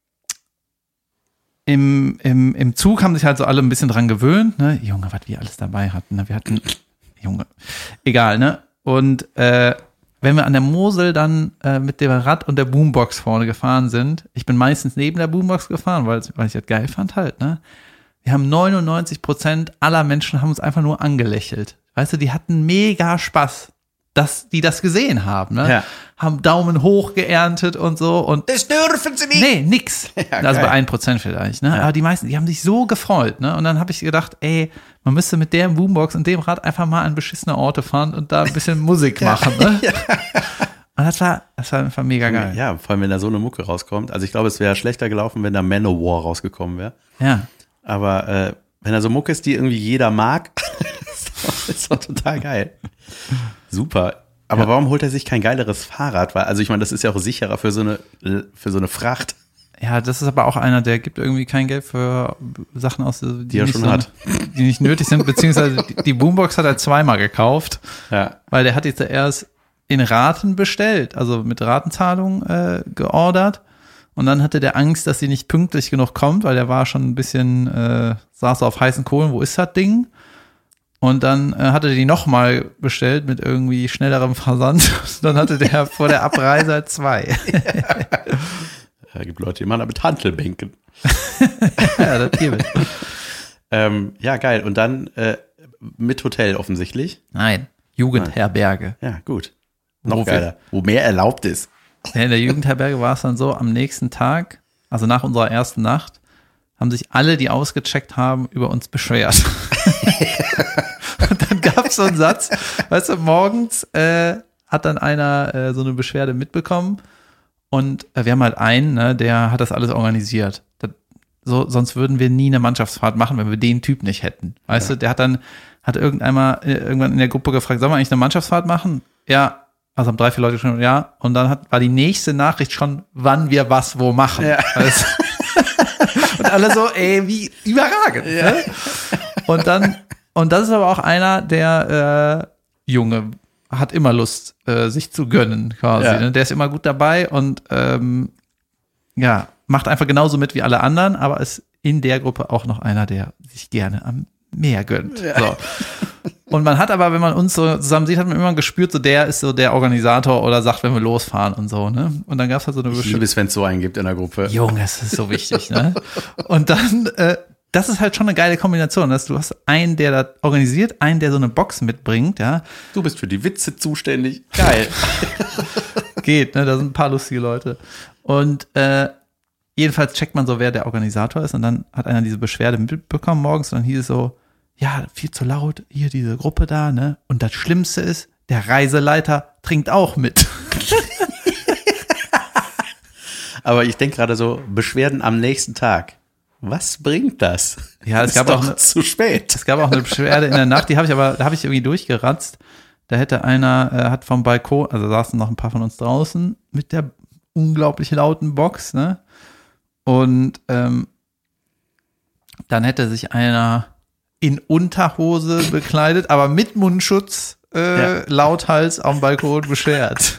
im, im, im Zug haben sich halt so alle ein bisschen dran gewöhnt. Ne? Junge, was wir alles dabei hatten. Ne? Wir hatten, Junge, egal, ne? Und äh, wenn wir an der Mosel dann äh, mit dem Rad und der Boombox vorne gefahren sind, ich bin meistens neben der Boombox gefahren, weil, weil ich das geil fand halt, ne? Wir haben neunundneunzig Prozent aller Menschen haben uns einfach nur angelächelt. Weißt du, die hatten mega Spaß, dass die das gesehen haben, ne? Ja. Haben Daumen hoch geerntet und so und Das dürfen sie nicht. nee, nix. Ja, also geil. bei ein Prozent vielleicht, ne? Ja. Aber die meisten, die haben sich so gefreut, ne? Und dann habe ich gedacht, ey, man müsste mit der Boombox und dem Rad einfach mal an beschissene Orte fahren und da ein bisschen Musik machen, ne? Ja. Und das war, das war einfach mega geil. Ja, vor allem, wenn da so eine Mucke rauskommt. Also ich glaube, es wäre schlechter gelaufen, wenn da Manowar rausgekommen wäre. Ja. Aber äh, wenn da so Mucke ist, die irgendwie jeder mag, ist, doch, ist doch total geil. Super. Aber Ja. warum holt er sich kein geileres Fahrrad? Weil, also ich meine, das ist ja auch sicherer für so eine, für so eine Fracht, Ja, das ist aber auch einer, der gibt irgendwie kein Geld für Sachen aus, die, die er nicht schon so, hat. die nicht nötig sind, beziehungsweise die, die Boombox hat er zweimal gekauft, Ja. weil der hat jetzt erst in Raten bestellt, also mit Ratenzahlung äh, geordert. Und dann hatte der Angst, dass sie nicht pünktlich genug kommt, weil der war schon ein bisschen, äh, saß auf heißen Kohlen, wo ist das Ding? Und dann äh, hatte die nochmal bestellt mit irgendwie schnellerem Versand. Dann hatte der vor der Abreise zwei. Da gibt Leute, die machen da mit Hantelbänken. Ja, das hier mit. Ähm, ja, geil. Und dann äh, mit Hotel offensichtlich. Nein, Jugendherberge. Ja, gut. Noch Wo wir- geiler. Wo mehr erlaubt ist. Ja, in der Jugendherberge war es dann so, am nächsten Tag, also nach unserer ersten Nacht, haben sich alle, die ausgecheckt haben, über uns beschwert. Und dann gab es so einen Satz, weißt du, morgens äh, hat dann einer äh, so eine Beschwerde mitbekommen und äh, wir haben halt einen, ne, der hat das alles organisiert. Das, so, sonst würden wir nie eine Mannschaftsfahrt machen, wenn wir den Typ nicht hätten. Weißt Ja. du, der hat dann, hat irgendeinmal äh, irgendwann in der Gruppe gefragt, sollen wir eigentlich eine Mannschaftsfahrt machen? Ja. Also haben drei, vier Leute schon, ja. Und dann hat, war die nächste Nachricht schon, wann wir was wo machen. Ja. Also, und alle so, ey, wie überragend. Ja. Ne? Und dann, und das ist aber auch einer, der äh, Junge hat immer Lust, äh, sich zu gönnen, quasi. Ja. Ne? Der ist immer gut dabei und ähm, ja, macht einfach genauso mit wie alle anderen, aber ist in der Gruppe auch noch einer, der sich gerne am Meer gönnt. Ja. So. Und man hat aber, wenn man uns so zusammen sieht, hat man immer gespürt, so der ist so der Organisator oder sagt, wenn wir losfahren und so, ne? Und dann gab es halt so eine Ich liebe es, wenn es so einen gibt in der Gruppe. Junge, das ist so wichtig, ne? Und dann, äh, das ist halt schon eine geile Kombination, dass du hast einen, der das organisiert, einen, der so eine Box mitbringt, ja. Du bist für die Witze zuständig. Geil. Geht, ne? Da sind ein paar lustige Leute. Und äh, jedenfalls checkt man so, wer der Organisator ist und dann hat einer diese Beschwerde mitbekommen morgens und dann hieß es so, ja, viel zu laut, hier diese Gruppe da, ne? Und das Schlimmste ist, der Reiseleiter trinkt auch mit. Aber ich denke gerade so, Beschwerden am nächsten Tag. Was bringt das? Ja, es Ist gab doch auch eine- zu spät. Es gab auch eine Beschwerde in der Nacht, die habe ich aber, da habe ich irgendwie durchgeratzt. Da hätte einer, äh, hat vom Balkon, also saßen noch ein paar von uns draußen mit der unglaublich lauten Box, ne? Und ähm, dann hätte sich einer in Unterhose bekleidet, aber mit Mundschutz äh, Ja. lauthals am Balkon beschwert.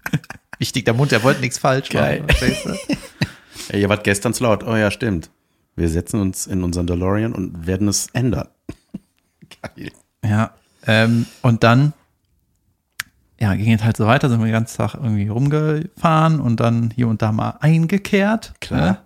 Wichtig, der Mund, der wollte nichts falsch Geil. machen. Verstehst du? Ey, ihr wart gestern zu laut. Oh ja, stimmt. Wir setzen uns in unseren DeLorean und werden es ändern. Geil. Ja, ähm, und dann ja, ging es halt so weiter, sind wir den ganzen Tag irgendwie rumgefahren und dann hier und da mal eingekehrt. Klar. Ne?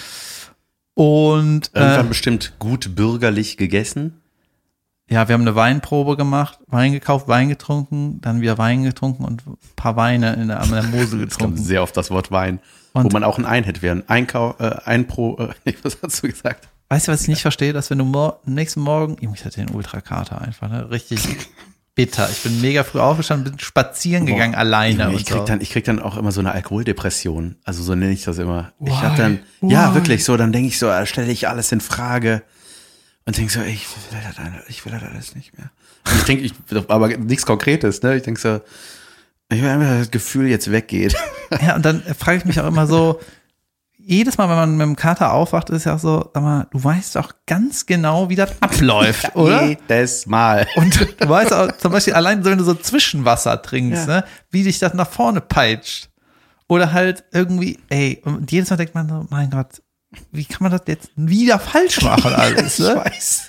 Und Irgendwann äh, bestimmt gut bürgerlich gegessen. ja, wir haben eine Weinprobe gemacht, Wein gekauft, Wein getrunken, dann wieder Wein getrunken und ein paar Weine in der, an der Mosel Es kommt getrunken. sehr oft das Wort Wein, Und- wo man auch ein Ein hätte werden. Einkau, äh, ein pro, äh, was hast du gesagt? Weißt du, was ich nicht verstehe, dass wenn du mor- am nächsten Morgen, Junge, ich hatte den Ultrakater einfach, ne? Richtig bitter. Ich bin mega früh aufgestanden, bin spazieren gegangen, Boah, alleine. Ich, und ich, krieg so. dann, ich krieg dann auch immer so eine Alkoholdepression. Also so nenne ich das immer. Ich Why? hab dann, Why? ja, wirklich so, dann denke ich so, äh, stelle ich alles in Frage und denke so, ey, ich will das, alles- ich will das alles nicht mehr. Und ich denke, ich, aber nichts Konkretes, ne? Ich denke so, ich will einfach, dass das Gefühl jetzt weggeht. Ja, und dann frage ich mich auch immer so, jedes Mal, wenn man mit dem Kater aufwacht, ist ja auch so, sag mal, du weißt doch ganz genau, wie das abläuft, oder? Jedes Mal. Und du weißt auch, zum Beispiel allein, wenn du so Zwischenwasser trinkst, Ja. ne, wie dich das nach vorne peitscht. Oder halt irgendwie, ey, und jedes Mal denkt man so, mein Gott, wie kann man das jetzt wieder falsch machen alles, Ich ne? weiß.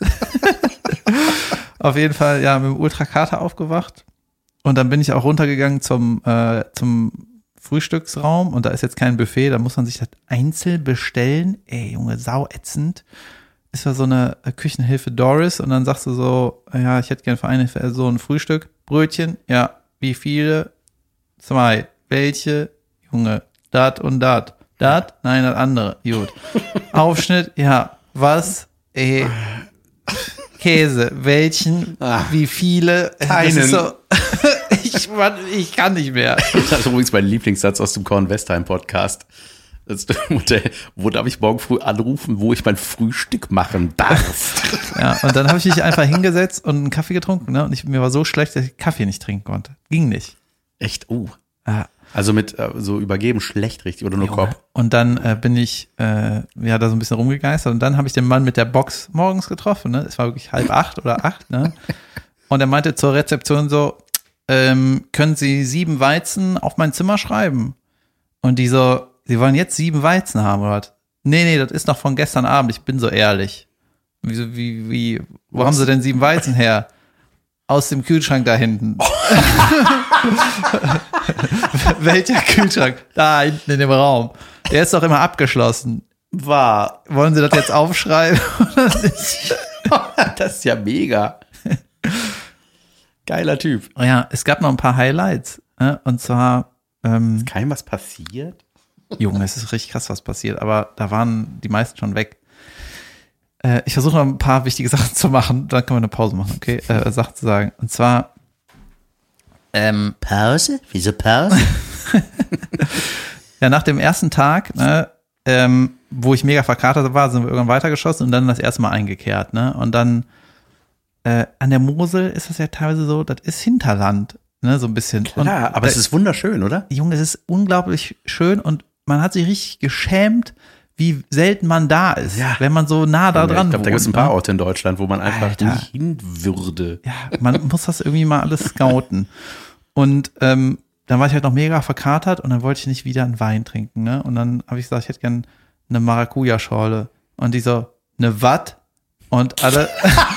Auf jeden Fall, ja, mit dem Ultrakater aufgewacht. Und dann bin ich auch runtergegangen zum, äh, zum Frühstücksraum und da ist jetzt kein Buffet, da muss man sich das einzeln bestellen. Ey, Junge, sauätzend. Ist ja so eine Küchenhilfe Doris und dann sagst du so, ja, ich hätte gerne für eine so ein Frühstück. Brötchen, ja, wie viele? Zwei. Welche? Junge, dat und dat. Dat? Nein, das andere. Gut. Aufschnitt, ja. Was? Ey. Käse. Welchen? Ah. Wie viele? Das Keinen. ist so, ich, Mann, ich kann nicht mehr. Das ist übrigens mein Lieblingssatz aus dem Korn-Westheim-Podcast. Das, wo darf ich morgen früh anrufen, wo ich mein Frühstück machen darf? Ja, und dann habe ich mich einfach hingesetzt und einen Kaffee getrunken, ne? Und ich, mir war so schlecht, dass ich Kaffee nicht trinken konnte. Ging nicht. Echt? Oh. Ja. Also mit äh, so übergeben schlecht richtig oder nur Kopf? Und dann äh, bin ich äh, ja da so ein bisschen rumgegeistert und dann habe ich den Mann mit der Box morgens getroffen, ne? Es war wirklich halb acht oder acht, ne? Und er meinte zur Rezeption so, ähm, können Sie sieben Weizen auf mein Zimmer schreiben? Und die so, Sie wollen jetzt sieben Weizen haben, oder was? Nee, nee, das ist noch von gestern Abend, ich bin so ehrlich. Wie, so- wie, wie wo Was? haben Sie denn sieben Weizen her? Aus dem Kühlschrank da hinten. Welcher Kühlschrank? Da hinten in dem Raum. Der ist doch immer abgeschlossen. War. Wollen Sie das jetzt aufschreiben oder nicht? Das ist ja mega. Geiler Typ. Ja, es gab noch ein paar Highlights. Ne? Und zwar, ähm, Kein was passiert? Junge, es ist richtig krass, was passiert. Aber da waren die meisten schon weg. Äh, ich versuche noch ein paar wichtige Sachen zu machen. Dann können wir eine Pause machen, okay? Äh, Sachen zu sagen. Und zwar, ähm, Pause? Wieso Pause? ja, nach dem ersten Tag, ne, ähm, wo ich mega verkatert war, sind wir irgendwann weitergeschossen und dann das erste Mal eingekehrt, ne? Und dann äh, an der Mosel ist das ja teilweise so, das ist Hinterland, ne, so ein bisschen. Klar, und aber da, es ist wunderschön, oder? Junge, es ist unglaublich schön und man hat sich richtig geschämt, wie selten man da ist, Ja. wenn man so nah da dran Ich glaube, da gibt es ein wohnt, paar ne? Orte in Deutschland, wo man einfach Alter. nicht hin würde. Ja, man muss das irgendwie mal alles scouten. Und ähm, dann war ich halt noch mega verkatert und dann wollte ich nicht wieder einen Wein trinken, ne? Und dann habe ich gesagt, ich hätte gern eine Maracuja-Schorle. Und die so, eine Watt? Und alle,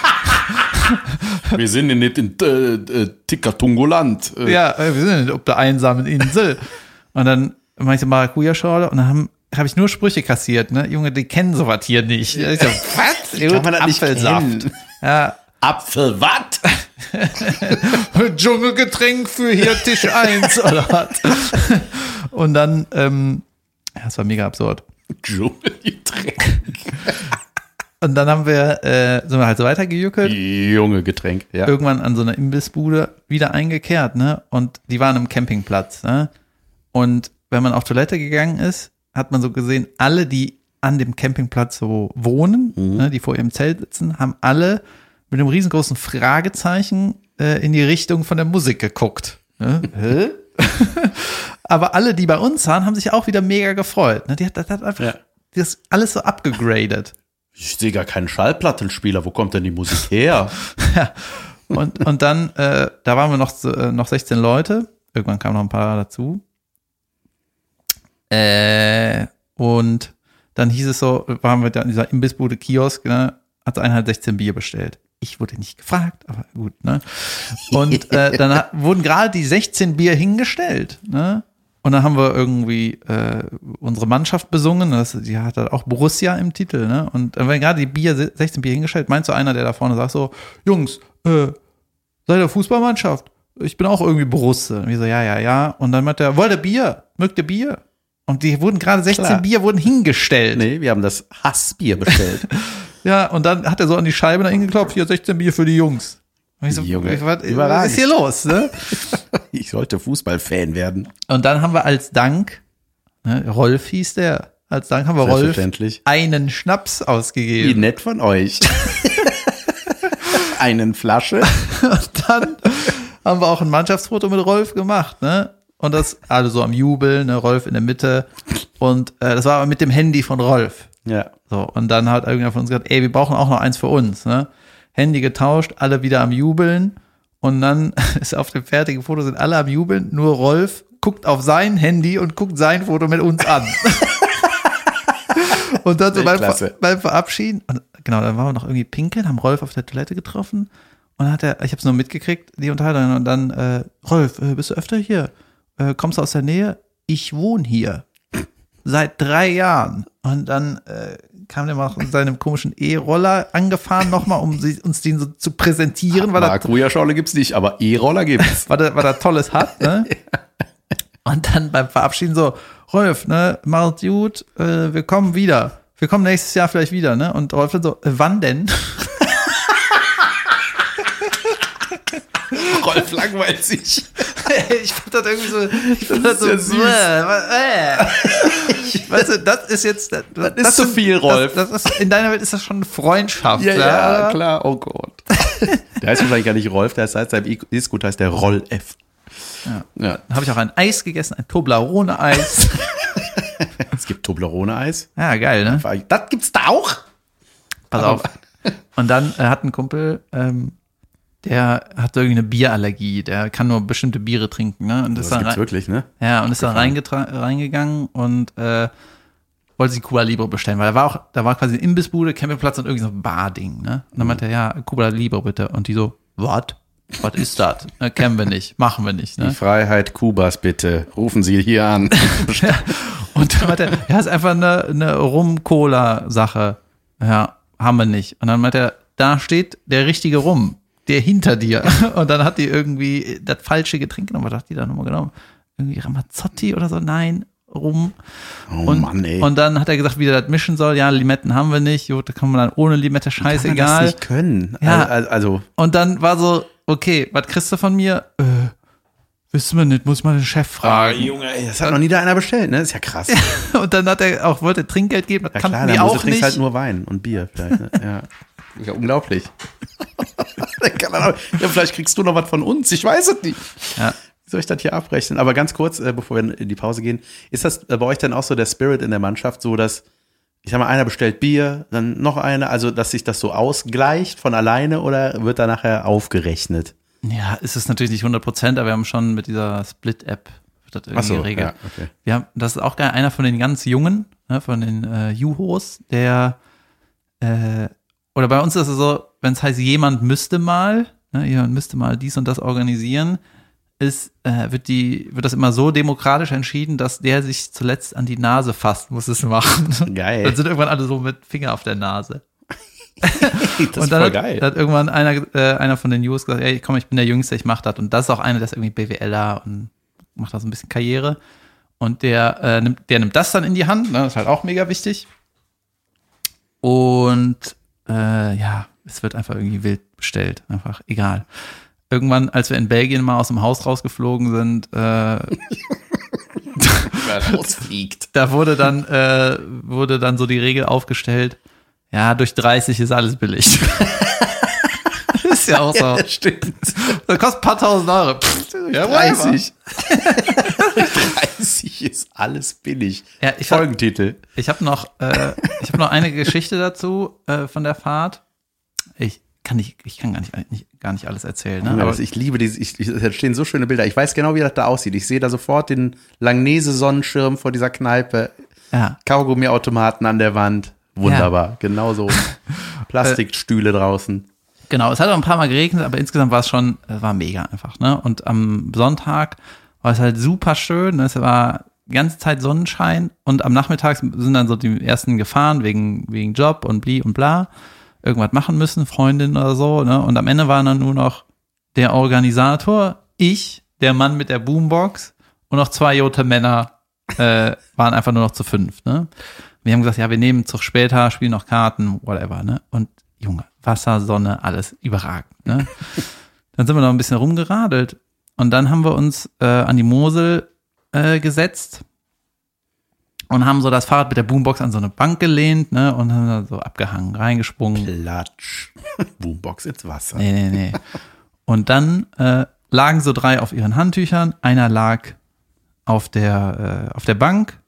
Wir sind ja nicht in äh, äh, Tickatungoland. Äh, ja, äh, wir sind auf der einsamen Insel. Und dann mache ich so Maracuja-Schorle und dann haben habe ich nur Sprüche kassiert, ne? Junge, die kennen sowas hier nicht. Ich so, was? Kann man das nicht Apfelsaft. kennen? Ja, Apfel, was? Dschungelgetränk für hier Tisch eins oder was? Und dann, ähm, ja, das war mega absurd. Dschungelgetränk. Und dann haben wir, äh, sind wir halt so weitergejuckelt, Junge Getränk, ja. irgendwann an so einer Imbissbude wieder eingekehrt, ne? Und die waren am Campingplatz, ne? Und wenn man auf Toilette gegangen ist, hat man so gesehen, alle, die an dem Campingplatz so wohnen, Mhm. ne, die vor ihrem Zelt sitzen, haben alle mit einem riesengroßen Fragezeichen äh, in die Richtung von der Musik geguckt. Ne? Hä? Aber alle, die bei uns waren, haben sich auch wieder mega gefreut. Ne? Die hat, das hat einfach Ja. das alles so abgegradet. Ich sehe gar keinen Schallplattenspieler. Wo kommt denn die Musik her? Ja. Und, und dann, äh, da waren wir noch, so, äh, noch sechzehn Leute. Irgendwann kamen noch ein paar dazu. Äh, und dann hieß es so, waren wir da in dieser Imbissbude Kiosk, ne, hat einer halt sechzehn Bier bestellt. Ich wurde nicht gefragt, aber gut, ne? Und äh, dann hat, wurden gerade die sechzehn Bier hingestellt, ne? Und dann haben wir irgendwie äh, unsere Mannschaft besungen, das, die hat halt auch Borussia im Titel, ne? Und dann werden gerade die Bier, sechzehn Bier hingestellt, meint so einer, der da vorne sagt so, Jungs, äh, seid ihr Fußballmannschaft? Ich bin auch irgendwie Borusse. Und wir so, ja, ja, ja. Und dann meint er, wollt ihr Bier? Mögt ihr Bier? Und die wurden gerade sechzehn Klar. Bier wurden hingestellt. Nee, wir haben das Hassbier bestellt. Ja, und dann hat er so an die Scheibe da hingeklopft, hier sechzehn Bier für die Jungs. Und ich so, Junge, was, was ist hier los? Ne? Ich sollte Fußballfan werden. Und dann haben wir als Dank, ne, Rolf hieß der, als Dank haben wir Rolf einen Schnaps ausgegeben. Wie nett von euch. Einen Flasche. Und dann haben wir auch ein Mannschaftsfoto mit Rolf gemacht, ne? Und das alle so am Jubeln, ne? Rolf in der Mitte. Und äh, das war aber mit dem Handy von Rolf. Ja. So, und dann hat irgendwer von uns gesagt, ey, wir brauchen auch noch eins für uns, ne? Handy getauscht, alle wieder am Jubeln. Und dann ist auf dem fertigen Foto sind alle am Jubeln, nur Rolf guckt auf sein Handy und guckt sein Foto mit uns an. Und dann so beim, Ver- beim Verabschieden, und genau, dann waren wir noch irgendwie pinkeln, haben Rolf auf der Toilette getroffen. Und dann hat er, ich habe es nur mitgekriegt, die Unterhaltung. Und dann, äh, Rolf, äh, bist du öfter hier? Äh, kommst du aus der Nähe? Ich wohne hier. Seit drei Jahren. Und dann äh, kam der mal in seinem komischen E-Roller angefahren nochmal, um sie, uns den so zu präsentieren. Weil Maracuja-Schorle gibt's nicht, aber E-Roller gibt's. Weil er, weil er Tolles hat, ne? Und dann beim Verabschieden so, Rolf, ne, macht's gut, äh, wir kommen wieder. Wir kommen nächstes Jahr vielleicht wieder, ne? Und Rolf dann so, äh, wann denn? Rolf langweilt sich. Ich fand das irgendwie so, ich fand das, das so, ja äh, äh. Weißt du, das ist jetzt, das, das ist zu so viel, Rolf. Das, das ist, in deiner Welt ist das schon Freundschaft. Ja, ja, ja, klar, oh Gott. Der heißt wahrscheinlich gar nicht Rolf, der heißt seinem E-Scooter heißt der Roll-F. Ja. Ja. Dann habe ich auch ein Eis gegessen, ein Toblerone-Eis. Es gibt Toblerone-Eis. Ja, geil, ne? Das gibt's da auch? Pass auf. Und dann äh, hat ein Kumpel, ähm, der hat irgendwie eine Bierallergie, der kann nur bestimmte Biere trinken, ne? Und das ist dann gibt's rein, wirklich, ne? Ja, und ist dann reingetra- reingegangen und äh, wollte sich Cuba Libre bestellen, weil da war auch, da war quasi eine Imbissbude, Campingplatz und irgendwie so ein Bar-Ding, ne? Und dann meinte er, ja, Cuba Libre bitte. Und die so, was? Was ist das? Ne, kennen wir nicht, machen wir nicht, ne? Die Freiheit Kubas bitte, rufen Sie hier an. Ja, und dann meinte er, ja, ist einfach eine, eine Rum-Cola-Sache. Ja, haben wir nicht. Und dann meinte er, da steht der richtige Rum, der hinter dir. Und dann hat die irgendwie das falsche Getränk genommen. Was hat die da nochmal genommen? Irgendwie Ramazzotti oder so? Nein, Rum. Oh und, Mann, ey. Und dann hat er gesagt, wie der das mischen soll. Ja, Limetten haben wir nicht. Gut, da kann man dann ohne Limette, scheißegal. Kann man das nicht können. Ja, also. Und dann war so, okay, was kriegst du von mir? Äh, wissen wir nicht, muss ich mal den Chef fragen. Oh, Junge, ey, das hat noch nie da einer bestellt, ne? Das ist ja krass. Und dann hat er auch, wollte Trinkgeld geben, das ja, kannten klar, die dann auch nicht. halt nur Wein und Bier vielleicht, ne? Ja. Ja, unglaublich. Ja, vielleicht kriegst du noch was von uns, ich weiß es nicht. Ja. Wie soll ich das hier abrechnen? Aber ganz kurz, äh, bevor wir in die Pause gehen, ist das bei euch dann auch so der Spirit in der Mannschaft, so dass, ich sag mal, einer bestellt Bier, dann noch einer, also dass sich das so ausgleicht von alleine oder wird da nachher aufgerechnet? Ja, ist es natürlich nicht hundert Prozent, aber wir haben schon mit dieser Split-App wird das irgendwie Ach so, geregelt. Ja, okay. Wir haben, das ist auch geil, einer von den ganz Jungen, ne, von den äh, Juhos, der äh, oder bei uns ist es so, wenn es heißt, jemand müsste mal, ne, jemand müsste mal dies und das organisieren, ist, äh, wird die, wird das immer so demokratisch entschieden, dass der sich zuletzt an die Nase fasst, muss es machen. Geil. Dann sind irgendwann alle so mit Finger auf der Nase. Das und dann ist voll hat, geil. hat irgendwann einer, äh, einer von den News gesagt, ey, komm, ich bin der Jüngste, ich mach das. Und das ist auch einer, der ist irgendwie BWLer und macht da so ein bisschen Karriere. Und der, äh, nimmt, der nimmt das dann in die Hand, ne? Das ist halt auch mega wichtig. Und äh, ja, es wird einfach irgendwie wild bestellt, einfach egal. Irgendwann, als wir in Belgien mal aus dem Haus rausgeflogen sind, äh, rausfliegt. Da wurde dann, äh, wurde dann so die Regel aufgestellt, ja, durch dreißig ist alles billig. Ist ja auch so. Ja, stimmt. Das kostet ein paar tausend Euro. Pff, ja, dreißig. dreißig ist alles billig. Ja, ich Folgentitel. Hab, ich habe noch, äh, ich habe noch eine Geschichte dazu äh, von der Fahrt. Ich kann nicht, ich kann gar nicht, nicht gar nicht alles erzählen. Ne? Ja, aber das, ich liebe diese, ich, ich, da stehen so schöne Bilder. Ich weiß genau, wie das da aussieht. Ich sehe da sofort den Langnese-Sonnenschirm vor dieser Kneipe. Ja. Kaugummiautomaten an der Wand. Wunderbar. Ja. Genauso. Plastikstühle draußen. Genau, es hat auch ein paar Mal geregnet, aber insgesamt war es schon, war mega einfach, ne? Und am Sonntag war es halt super schön, es war die ganze Zeit Sonnenschein und am Nachmittag sind dann so die ersten gefahren wegen, wegen Job und bli und bla, irgendwas machen müssen, Freundin oder so, ne? Und am Ende waren dann nur noch der Organisator, ich, der Mann mit der Boombox und noch zwei Jote Männer äh, waren einfach nur noch zu fünf, ne? Wir haben gesagt, ja, wir nehmen Zug später, spielen noch Karten, whatever, ne? Und Junge, Wasser, Sonne, alles überragend, ne? Dann sind wir noch ein bisschen rumgeradelt und dann haben wir uns äh, an die Mosel äh, gesetzt und haben so das Fahrrad mit der Boombox an so eine Bank gelehnt, ne? Und haben da so abgehangen, reingesprungen. Klatsch. Boombox ins Wasser. Nee, nee, nee. Und dann äh, lagen so drei auf ihren Handtüchern, einer lag auf der, äh, auf der Bank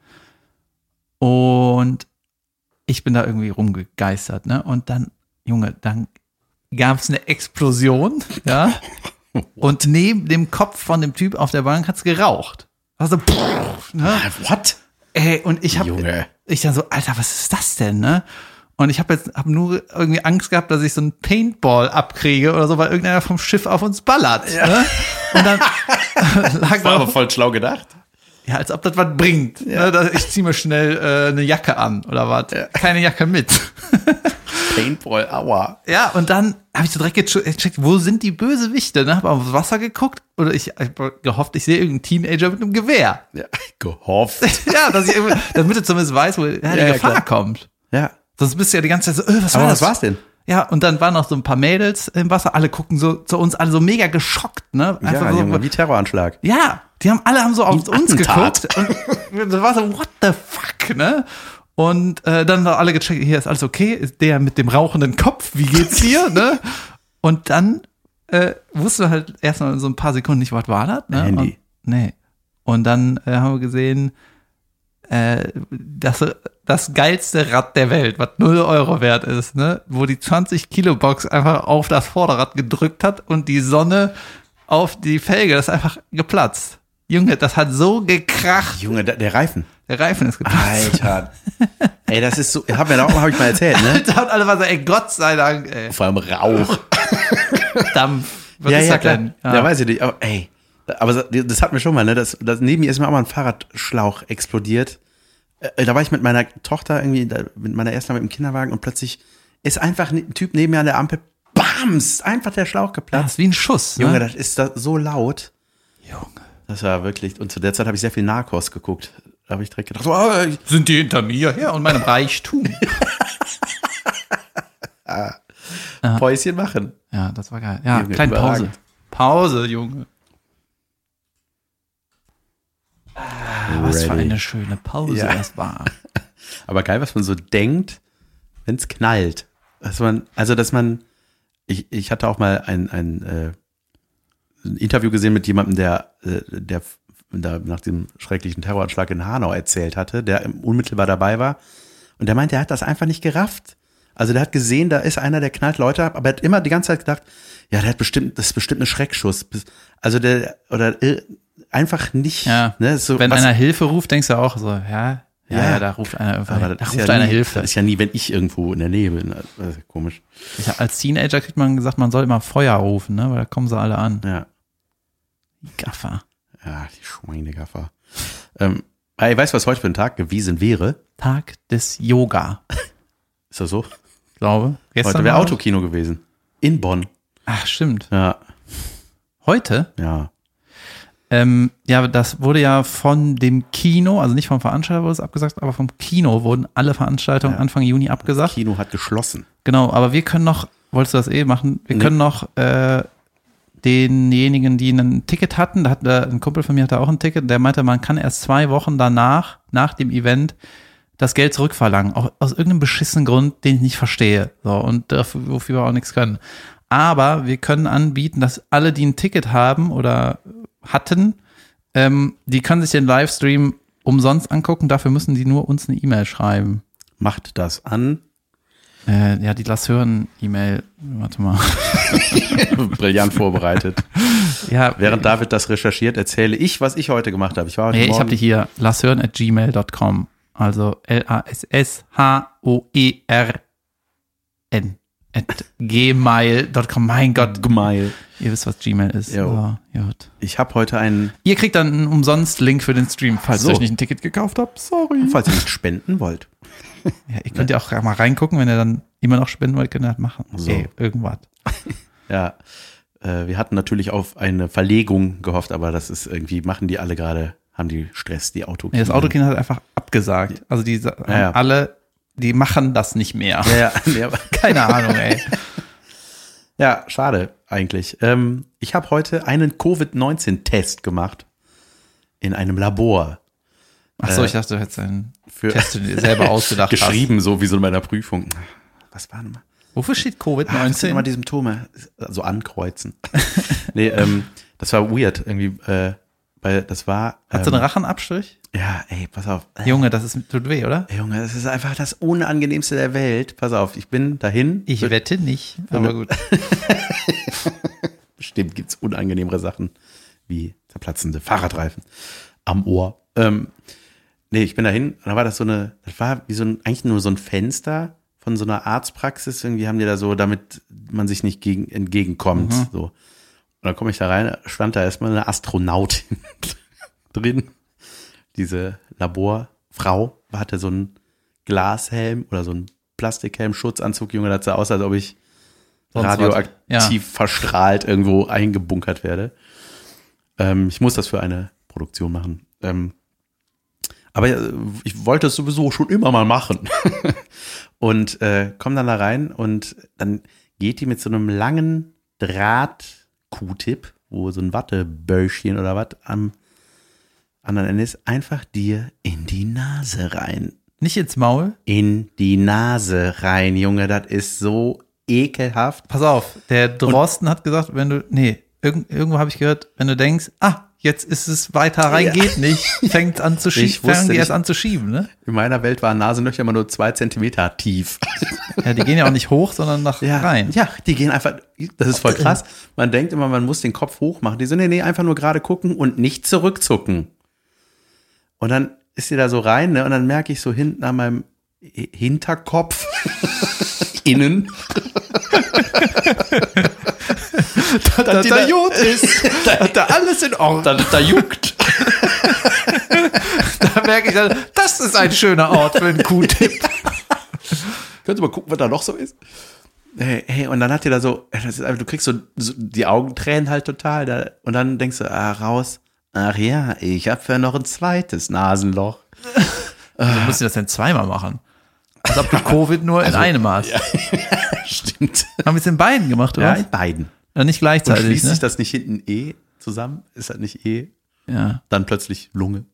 und ich bin da irgendwie rumgegeistert, ne? Und dann, Junge, dann gab es eine Explosion, ja? Und neben dem Kopf von dem Typ auf der Bank hat's geraucht. Also, pff, ne? What? Ey, und ich hab, Junge. ich dann so, Alter, was ist das denn, ne? Und ich habe jetzt hab nur irgendwie Angst gehabt, dass ich so einen Paintball abkriege oder so, weil irgendeiner vom Schiff auf uns ballert. Ja. Ne? Und dann lag war noch, aber voll schlau gedacht. Ja, als ob das was bringt. Ja. Ne? Ich ziehe mir schnell äh, eine Jacke an oder was. Ja. Keine Jacke mit. Paintball, aua. Ja, und dann habe ich so direkt gecheckt, wo sind die Bösewichte? Ne? Habe aufs Wasser geguckt oder ich habe gehofft, ich sehe irgendeinen Teenager mit einem Gewehr. Ja, gehofft. Ja, dass ich irgendwie, damit du zumindest weißt, wo ja, die ja, Gefahr klar. kommt. Ja. Sonst bist du ja die ganze Zeit so, öh, was Aber war was das? war's denn? Ja, und dann waren noch so ein paar Mädels im Wasser, alle gucken so zu uns, alle so mega geschockt, ne? Einfach ja, so, Junge, wie Terroranschlag. Ja, die haben alle haben so auf Ein uns Attentat. geguckt und das war so, what the fuck, ne? Und äh, dann haben alle gecheckt, hier ist alles okay, ist der mit dem rauchenden Kopf, wie geht's hier, ne? Und dann äh, wusste halt erstmal so ein paar Sekunden nicht, was war das, ne? Handy. Und, nee. Und dann äh, haben wir gesehen, äh, das, das geilste Rad der Welt, was null Euro wert ist, ne? Wo die zwanzig Kilo Box einfach auf das Vorderrad gedrückt hat und die Sonne auf die Felge, das ist einfach geplatzt. Junge, das hat so gekracht. Junge, der, der Reifen. Der Reifen ist geplatzt. Alter. Ey, das ist so, hab mir da auch mal, hab ich mal erzählt, ne? Da und alle waren so, ey, Gott sei Dank, ey. Vor allem Rauch. Dampf. Was ja, ist ja, das klar. denn? Ja. ja, weiß ich nicht, aber ey. Aber das hatten wir schon mal, ne? Das, das, neben mir ist mir auch mal ein Fahrradschlauch explodiert. Äh, da war ich mit meiner Tochter irgendwie, da, mit meiner ersten Mal mit dem Kinderwagen und plötzlich ist einfach ein Typ neben mir an der Ampel, bams, einfach der Schlauch geplatzt. Das ist wie ein Schuss, ne? Junge, das ist da so laut. Junge. Das war wirklich, und zu der Zeit habe ich sehr viel Narcos geguckt. Da habe ich direkt gedacht, oh, sind die hinter mir her und meinem Reichtum? ah, Päuschen machen. Ja, das war geil. Ja, Junge, kleine Pause. überragend. Pause, Junge. Ah, was für Ready. eine schöne Pause Ja. das war. Aber geil, was man so denkt, wenn es knallt. Dass man, also, dass man, ich, ich hatte auch mal ein, ein, äh, ein Interview gesehen mit jemandem, der, äh, der da nach dem schrecklichen Terroranschlag in Hanau erzählt hatte, der unmittelbar dabei war. Und der meinte, er hat das einfach nicht gerafft. Also der hat gesehen, da ist einer, der knallt Leute ab, aber er hat immer die ganze Zeit gedacht, ja, der hat bestimmt, das ist bestimmt ein Schreckschuss. Also der, oder äh, einfach nicht. Ja. Ne, so, Wenn was, einer Hilfe ruft, denkst du auch so, ja, ja, ja, Ja. da ruft einer, aber da das ist ruft ja einer nie, Hilfe. Das ist ja nie, wenn ich irgendwo in der Nähe bin. Das ist ja komisch. Ich, als Teenager kriegt man gesagt, man soll immer Feuer rufen, ne, weil da kommen sie alle an. Ja. Die Gaffer. Ja, die Schweinegaffer. Ähm, ey, weißt du, was heute für ein Tag gewesen wäre? Tag des Yoga, Ist das so? ich glaube. Gestern Heute wäre war- Autokino gewesen. In Bonn. Ach, stimmt. Ja, Heute? ja. Ähm, ja, das wurde ja von dem Kino, also nicht vom Veranstalter wurde es abgesagt, aber vom Kino wurden alle Veranstaltungen Ja. Anfang Juni abgesagt. Kino hat geschlossen. Genau, aber wir können noch, wolltest du das eh machen? Wir Nee. können noch äh, denjenigen, die ein Ticket hatten, da hat äh, ein Kumpel von mir hatte auch ein Ticket, der meinte, man kann erst zwei Wochen danach, nach dem Event, das Geld zurückverlangen. Auch aus irgendeinem beschissenen Grund, den ich nicht verstehe. So, und dafür, wofür wir auch nichts können. Aber wir können anbieten, dass alle, die ein Ticket haben oder hatten, ähm, die können sich den Livestream umsonst angucken. Dafür müssen die nur uns eine E-Mail schreiben. Macht das an. Äh, ja, die Lass hören E-Mail. Warte mal. Brillant vorbereitet. Ja, Während David das recherchiert, erzähle ich, was ich heute gemacht habe. Ich war heute nee, ich Morgen, habe die hier. lass hören at gmail dot com. Also L A S S H O E R N at gmail Punkt com. Mein Gott. Gmail. Ihr wisst, was Gmail ist. Jo. So, gut. Ich habe heute einen, Ihr kriegt dann einen umsonst Link für den Stream, falls So. ihr euch nicht ein Ticket gekauft habt. Sorry. falls ihr nicht spenden wollt. Ja, ihr könnt ja auch mal reingucken, wenn ihr dann immer noch spenden wollt, könnt ihr das machen. So. Ey, irgendwas. Ja, äh, wir hatten natürlich auf eine Verlegung gehofft, aber das ist irgendwie, machen die alle gerade, haben die Stress, die Autokino. Nee, das Autokino hat einfach abgesagt. Also die sa- Ja, ja. haben alle, die machen das nicht mehr. Ja, ja, ja, aber- Keine Ahnung, ey. ja, schade eigentlich. Ähm, ich habe heute einen Covid neunzehn Test gemacht in einem Labor. Achso, Äh, ich dachte, du hättest einen Für Test, den du dir selber ausgedacht hast. geschrieben, so wie so in meiner Prüfung. Was war nochmal? Wofür steht Covid Ah, das sind neunzehn? immer die Symptome. So ankreuzen. nee, ähm, das war weird irgendwie, äh, weil das war. Ähm, Hast du einen Rachenabstrich? Ja, ey, pass auf. Äh, Junge, das ist, tut weh, oder? ey, Junge, das ist einfach das Unangenehmste der Welt. Pass auf, ich bin dahin. Ich wette nicht, aber gut. Bestimmt gibt's unangenehmere Sachen wie zerplatzende Fahrradreifen am Ohr. Ähm, nee, ich bin dahin, und da war das so eine, das war wie so ein, eigentlich nur so ein Fenster von so einer Arztpraxis. Irgendwie haben die da so, damit man sich nicht gegen, entgegenkommt. Mhm. So. Und dann komme ich da rein, stand da erstmal eine Astronautin drin. Diese Laborfrau hatte so einen Glashelm oder so einen Plastikhelm, Schutzanzug, Junge, das sah aus, als ob ich Sonst was. radioaktiv Ja. verstrahlt irgendwo eingebunkert werde. Ähm, ich muss das für eine Produktion machen. Ähm, aber äh, ich wollte es sowieso schon immer mal machen. und äh, komm dann da rein und dann geht die mit so einem langen Draht-Q-Tip, wo so ein Wattebäuschen oder was am anderen Ende ist, einfach dir in die Nase rein. Nicht ins Maul. In die Nase rein, Junge, das ist so ekelhaft. Pass auf, der Drosten hat gesagt, wenn du, nee, irgend, irgendwo habe ich gehört, wenn du denkst, ah, jetzt ist es weiter rein, Ja. geht nicht, fängt an zu Ich schieben, wusste fangen die nicht. erst an zu schieben, ne? In meiner Welt waren Nasenlöcher immer nur zwei Zentimeter tief. Ja, die gehen ja auch nicht hoch, sondern nach rein. Ja, die gehen einfach, das ist voll krass. Man denkt immer, man muss den Kopf hoch machen. Die so, nee, nee, einfach nur gerade gucken und nicht zurückzucken. Und dann ist die da so rein, ne? Und dann merke ich so hinten an meinem H- Hinterkopf, innen, Da, da, die da da- gut ist, da, da alles in Ordnung. da, da juckt. Da merke ich dann, das ist ein schöner Ort für einen Q-Tip. Können Sie mal gucken, was da noch so ist? Hey, hey, und dann hat die da so, das ist einfach, du kriegst so, so die Augen tränen halt total. Da, und dann denkst du, ah, raus. Ach ja, ich habe ja noch ein zweites Nasenloch. Du musst das dann zweimal machen. Als ob du Covid nur in einem hast. Stimmt. Haben wir es in beiden gemacht, oder? Ja, was? in beiden. Ja, nicht Und gleichzeitig, schließt ne? sich das nicht hinten eh zusammen? Ist das nicht eh? Ja. Dann plötzlich Lunge.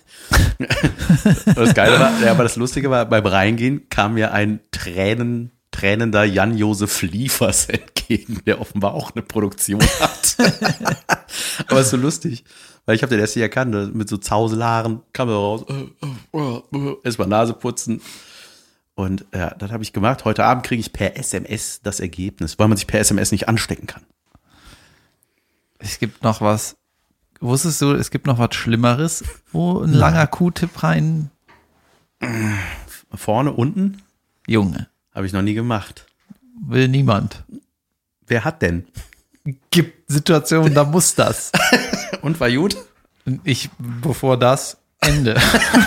Das Geile war, ja, aber das Lustige war, beim Reingehen kam mir ein Tränen, tränender Jan-Josef Liefers entgegen, der offenbar auch eine Produktion hat. Aber ist so lustig, weil ich habe den erst nicht erkannt, mit so Zauselhaaren kam er raus, erstmal Nase putzen. Und ja, das habe ich gemacht. Heute Abend kriege ich per S M S das Ergebnis, weil man sich per S M S nicht anstecken kann. Es gibt noch was. Wusstest du, es gibt noch was Schlimmeres, wo ein langer Q-Tip rein. Vorne, unten Junge, habe ich noch nie gemacht. will niemand. Wer hat denn? Gibt Situationen, da muss das. Und war gut? Ich, bevor das, Ende.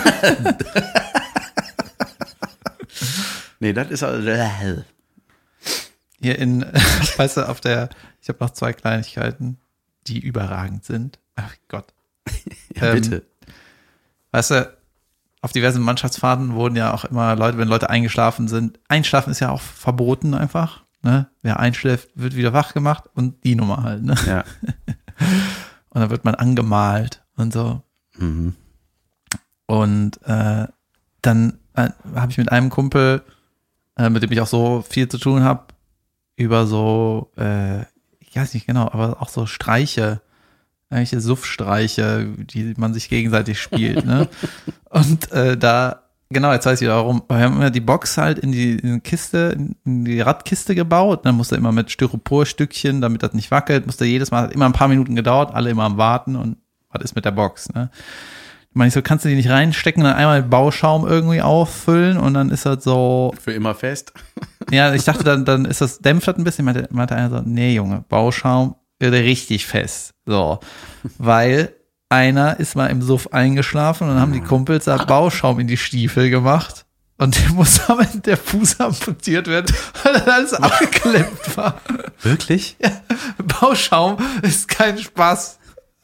Nee, das ist also, äh, Hier in, weißt du, auf der, ich habe noch zwei Kleinigkeiten, die überragend sind. Ach Gott. ja, Ähm, bitte. Weißt du, auf diversen Mannschaftsfahrten wurden ja auch immer Leute, wenn Leute eingeschlafen sind, einschlafen ist ja auch verboten einfach. Ne? Wer einschläft, wird wieder wach gemacht und die Nummer halt. Ne? Ja. Und dann wird man angemalt und so. Mhm. Und äh, dann äh, habe ich mit einem Kumpel, äh, mit dem ich auch so viel zu tun habe, über so, äh, ich weiß nicht genau, aber auch so Streiche, irgendwelche Suffstreiche, die man sich gegenseitig spielt. Ne? Und äh, da, genau, jetzt weiß ich wieder warum. Wir haben immer die Box halt in die, in die Kiste, in die Radkiste gebaut. Dann musste immer mit Styroporstückchen, damit das nicht wackelt, musste jedes Mal, hat immer ein paar Minuten gedauert, alle immer am Warten und was ist mit der Box, ne? meine ich so, kannst du die nicht reinstecken, dann einmal Bauschaum irgendwie auffüllen und dann ist das so. Für immer fest. Ja, ich dachte, dann, dann ist das, dämpft das ein bisschen. Meinte, meinte einer so, nee, Junge, Bauschaum wird richtig fest. So. Weil einer ist mal im Suff eingeschlafen und dann haben die Kumpels da Bauschaum in die Stiefel gemacht. Und der muss aber der Fuß amputiert werden, weil dann alles abgeklemmt war. Wirklich? Ja, Bauschaum ist kein Spaß.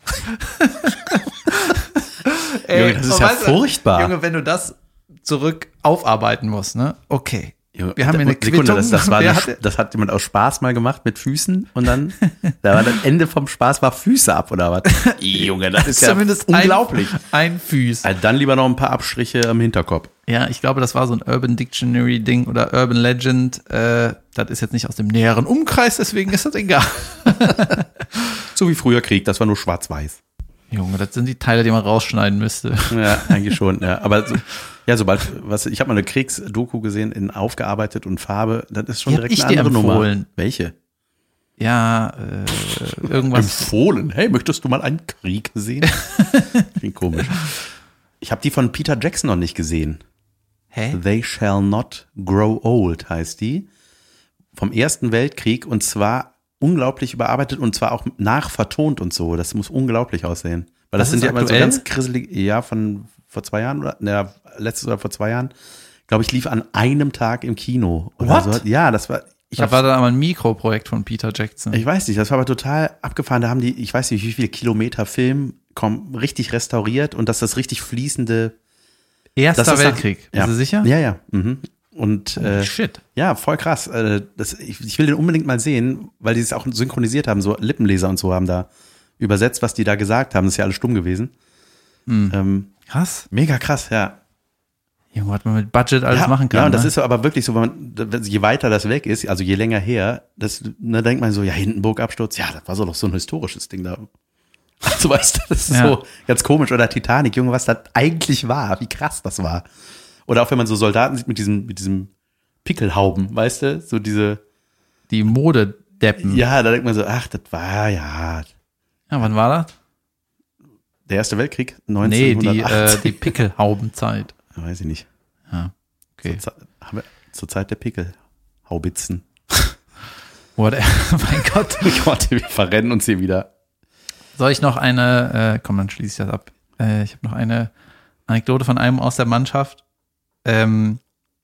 Ey, Junge, das ist ja weißt du, furchtbar. Junge, wenn du das zurück aufarbeiten musst, ne? Okay. Junge, Wir haben hier eine Sekunde, Quittung. das, das, war Wer eine, hatte- das hat jemand aus Spaß mal gemacht mit Füßen und dann, da war das Ende vom Spaß, war Füße ab oder was? Junge, das ist ja Zumindest unglaublich. Ein, ein Fuß. Also dann lieber noch ein paar Abstriche am Hinterkopf. Ja, ich glaube, das war so ein Urban Dictionary Ding oder Urban Legend. Äh, das ist jetzt nicht aus dem näheren Umkreis, deswegen ist das egal. So wie früher Krieg, das war nur schwarz-weiß. Junge, das sind die Teile, die man rausschneiden müsste. Ja, eigentlich schon, ja. Aber so, ja, sobald, was, ich habe mal eine Kriegsdoku gesehen in aufgearbeitet und Farbe, das ist schon Die hab direkt ich eine dir andere empfohlen. Nummer. Welche? Ja, äh, irgendwas. Empfohlen. Hey, möchtest du mal einen Krieg sehen? Klingt komisch. Ich habe die von Peter Jackson noch nicht gesehen. Hä? They Shall Not Grow Old heißt die. Vom Ersten Weltkrieg und zwar unglaublich überarbeitet und zwar auch nachvertont und so. Das muss unglaublich aussehen. Weil das, Das sind ist ja immer so aktuell? ganz krisselige, ja, von vor zwei Jahren oder, naja, letztes oder vor zwei Jahren, glaube ich, lief an einem Tag im Kino. Oder What? so. Ja, das war, ich Das hab, war dann aber ein Mikroprojekt von Peter Jackson. ich weiß nicht, das war aber total abgefahren. Da haben die, ich weiß nicht, wie viele Kilometer Film kommen, richtig restauriert und dass das richtig fließende. Erster das ist Weltkrieg. Nach, ja. Bist du sicher? Ja, ja. Mhm. Und äh, Shit. ja, voll krass. Äh, das, ich, ich will den unbedingt mal sehen, weil die es auch synchronisiert haben. So Lippenleser und so haben da übersetzt, was die da gesagt haben. Das ist ja alles stumm gewesen. Mhm. Ähm, Krass. mega krass, ja. Junge, was man mit Budget alles ja, machen kann. Ja, und das ne? ist aber wirklich so, wenn man, je weiter das weg ist, also je länger her, das, da denkt man so, ja, Hindenburg-Absturz, ja, das war so doch so ein historisches Ding da. Also weißt du, das ist Ja. so ganz komisch. Oder Titanic, Junge, was das eigentlich war, wie krass das war. Oder auch wenn man so Soldaten sieht mit diesem, mit diesem Pickelhauben, weißt du, so diese, Die Modedeppen. Ja. ja, da denkt man so, ach, das war ja ja, wann war das? der Erste Weltkrieg, Nee, die, neunzehnhundertacht. äh, die Pickelhaubenzeit. Weiß ich nicht. Ja, okay. Zur, Ze- haben wir- zur Zeit der Pickelhaubitzen. Whatever. Mein Gott. Gott, wir verrennen uns hier wieder. Soll ich noch eine, äh, komm, dann schließe ich das ab. Äh, ich habe noch eine Anekdote von einem aus der Mannschaft, ähm,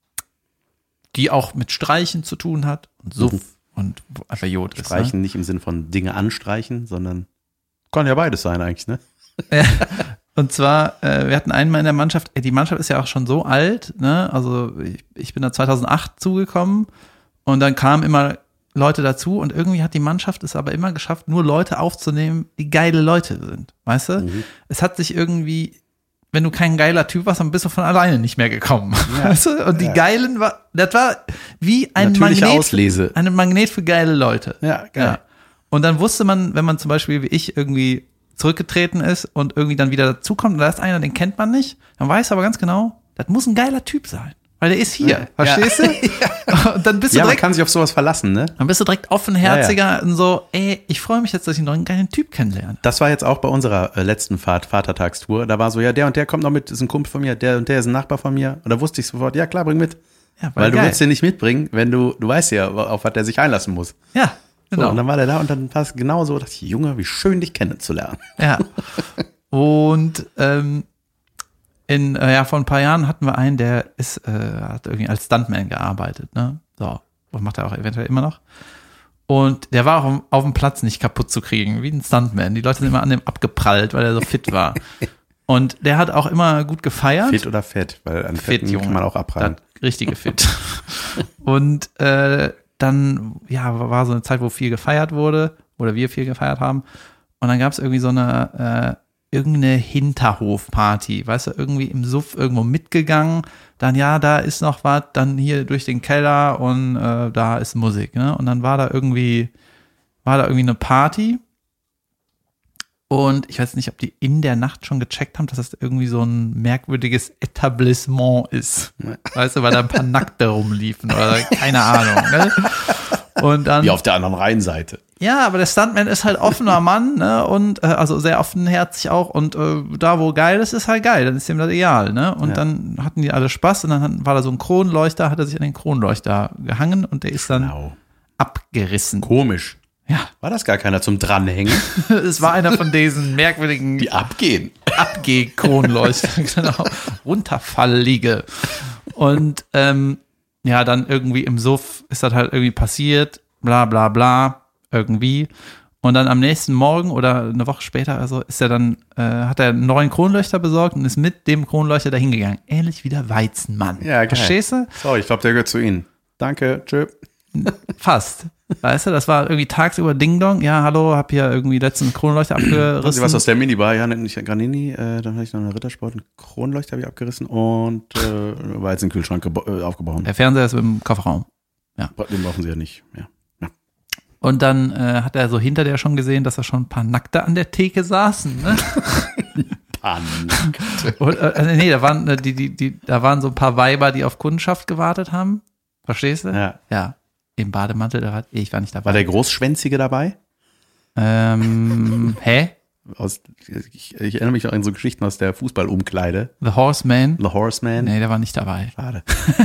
die auch mit Streichen zu tun hat und Suff Mhm. und wo einfach Jod ist. Streichen nicht im Sinn von Dinge anstreichen, sondern kann ja beides sein eigentlich, ne? Ne? Und zwar, äh, wir hatten einmal in der Mannschaft, äh, die Mannschaft ist ja auch schon so alt, ne? Also ich, ich bin da zweitausendacht zugekommen und dann kamen immer Leute dazu und irgendwie hat die Mannschaft es aber immer geschafft, nur Leute aufzunehmen, die geile Leute sind, weißt du? Mhm. Es hat sich irgendwie, wenn du kein geiler Typ warst, dann bist du von alleine nicht mehr gekommen, Ja. weißt du? Und die Ja. Geilen war, das war wie ein Natürliche Magnet, Auslese. Für, ein Magnet für geile Leute. Ja, geil. Ja. Und dann wusste man, wenn man zum Beispiel wie ich irgendwie zurückgetreten ist und irgendwie dann wieder dazukommt und da ist einer, den kennt man nicht, dann weiß aber ganz genau, das muss ein geiler Typ sein. Weil der ist hier, Ja. verstehst Ja. du? Und dann bist du Ja, man direkt, kann sich auf sowas verlassen, ne? dann bist du direkt offenherziger und so, ey, ich freue mich jetzt, dass ich noch einen geilen Typ kennenlerne. Das war jetzt auch bei unserer äh, letzten Fahrt, Vatertagstour. Da war so, ja, der und der kommt noch mit, ist ein Kumpel von mir, der und der ist ein Nachbar von mir. Und da wusste ich sofort, ja klar, bring mit. Ja, Weil du geil. willst den nicht mitbringen, wenn du, du weißt ja, auf was der sich einlassen muss. Ja, So, genau. und dann war der da und dann passt genau so, dachte ich, Junge, wie schön, dich kennenzulernen. Ja. Und ähm, in, äh, ja, vor ein paar Jahren hatten wir einen, der ist, äh, hat irgendwie als Stuntman gearbeitet, ne? So. Und macht er auch eventuell immer noch. Und der war auch auf, auf dem Platz nicht kaputt zu kriegen, wie ein Stuntman. Die Leute sind immer an dem abgeprallt, weil er so fit war. Und der hat auch immer gut gefeiert. Fit oder fett? Weil an Fit, Fetten Junge. kann man auch abprallen. Das richtige Fit. Und äh, dann, ja, war so eine Zeit, wo viel gefeiert wurde, oder wir viel gefeiert haben. Und dann gab es irgendwie so eine, äh, irgendeine Hinterhofparty, weißt du, irgendwie im Suff irgendwo mitgegangen. Dann, ja, da ist noch was, dann hier durch den Keller und äh, da ist Musik, ne? Und dann war da irgendwie, war da irgendwie eine Party. Und ich weiß nicht, ob die in der Nacht schon gecheckt haben, dass das irgendwie so ein merkwürdiges Etablissement ist. Weißt du, weil da ein paar Nackte rumliefen oder keine Ahnung. Ne? Und dann, Wie auf der anderen Rheinseite. Ja, aber der Stuntman ist halt offener Mann, ne? Und äh, also sehr offenherzig auch. Und äh, da, wo geil ist, ist halt geil. Dann ist ihm das egal, ne? Und ja. dann hatten die alle Spaß und dann war da so ein Kronleuchter, hat er sich an den Kronleuchter gehangen und der ist dann genau. abgerissen. Komisch. Ja. War das gar keiner zum Dranhängen? Es war einer von diesen merkwürdigen die abgehen. Abgeh-Kronleuchter, genau. Runterfallige. Und ähm, ja, dann irgendwie im Suff ist das halt irgendwie passiert, bla bla bla, irgendwie. Und dann am nächsten Morgen oder eine Woche später also ist er dann, äh, hat er einen neuen Kronleuchter besorgt und ist mit dem Kronleuchter dahin gegangen. Ähnlich wie der Weizenmann. Ja, geil. Verstehst du? Sorry, ich glaube, der gehört zu Ihnen. Danke, tschö. Fast. Weißt du, das war irgendwie tagsüber Ding-Dong. Ja, hallo, hab hier irgendwie letzten Kronleuchter abgerissen. Haben Sie was aus der Minibar? Ja, nicht Granini. Äh, dann hatte ich noch eine Rittersport, einen Kronleuchter habe ich abgerissen und äh, war jetzt ein Kühlschrank äh, aufgebaut. Der Fernseher ist im Kofferraum. Ja. Den brauchen Sie ja nicht. Ja. Ja. Und dann äh, hat er so hinter der schon gesehen, dass da schon ein paar Nackte an der Theke saßen. Ne? ein paar Nackte. Und, äh, nee, da waren, äh, die, die, die, da waren so ein paar Weiber, die auf Kundschaft gewartet haben. Verstehst du? Ja. Ja. Im Bademantel, da war, ich war nicht dabei. War der Großschwänzige dabei? Ähm, hä? Aus, ich, ich erinnere mich auch an so Geschichten aus der Fußballumkleide. The Horseman? The Horseman? Nee, der war nicht dabei. Schade.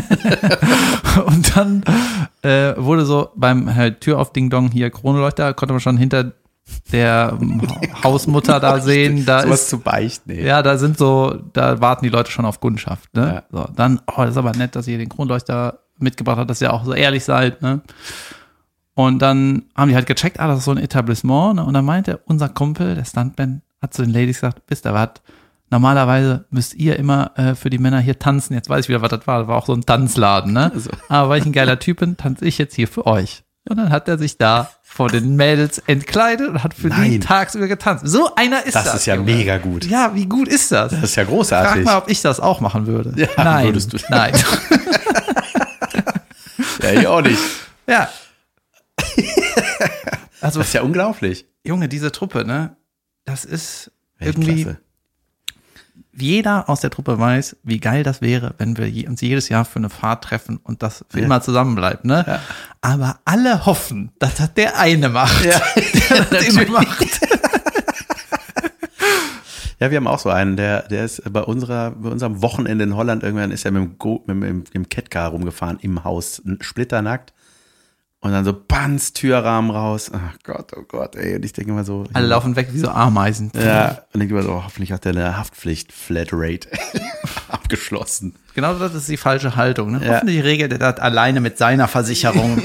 Und dann äh, wurde so beim halt, Tür auf Ding Dong hier Kronleuchter, konnte man schon hinter der Hausmutter da sehen. Da so was ist, zu beichten. Ey. Ja, da sind so, da warten die Leute schon auf Kundschaft. Ne? Ja. So, dann, oh, das ist aber nett, dass ihr den Kronleuchter mitgebracht hat, dass ihr auch so ehrlich seid, ne? Und dann haben die halt gecheckt, ah, das ist so ein Etablissement, ne? Und dann meinte unser Kumpel, der Stuntman, hat zu den Ladies gesagt, wisst ihr was, normalerweise müsst ihr immer äh, für die Männer hier tanzen, jetzt weiß ich wieder, was das war, das war auch so ein Tanzladen, ne? Also. Aber weil ich ein geiler Typ bin, tanze ich jetzt hier für euch. Und dann hat er sich da vor den Mädels entkleidet und hat für Nein. die tagsüber getanzt. So einer ist das. Das ist ja Junge. mega gut. Ja, wie gut ist das? Das ist ja großartig. Frag mal, ob ich das auch machen würde. Ja, nein, würdest du. Nein. Ja, ich auch nicht. Ja. Also, das ist ja unglaublich. Junge, diese Truppe, ne? Das ist Weltklasse. irgendwie. Jeder aus der Truppe weiß, wie geil das wäre, wenn wir je, uns jedes Jahr für eine Fahrt treffen und das für ja. immer zusammen bleibt, ne? Ja. Aber alle hoffen, dass das der eine macht. Ja, der das immer macht. Ja, wir haben auch so einen, der, der ist bei unserer, bei unserem Wochenende in Holland irgendwann ist er mit dem, Go, mit dem, mit dem Catcar rumgefahren im Haus, splitternackt. Und dann so, Banz, Türrahmen raus. Ach Gott, oh Gott, ey. Und ich denke immer so. Alle laufen weg wie so Ameisen. Ja, und ich denke immer so, hoffentlich hat der eine Haftpflicht, Flatrate, abgeschlossen. Genau das ist die falsche Haltung, ne? Ja. Hoffentlich regelt er das alleine mit seiner Versicherung.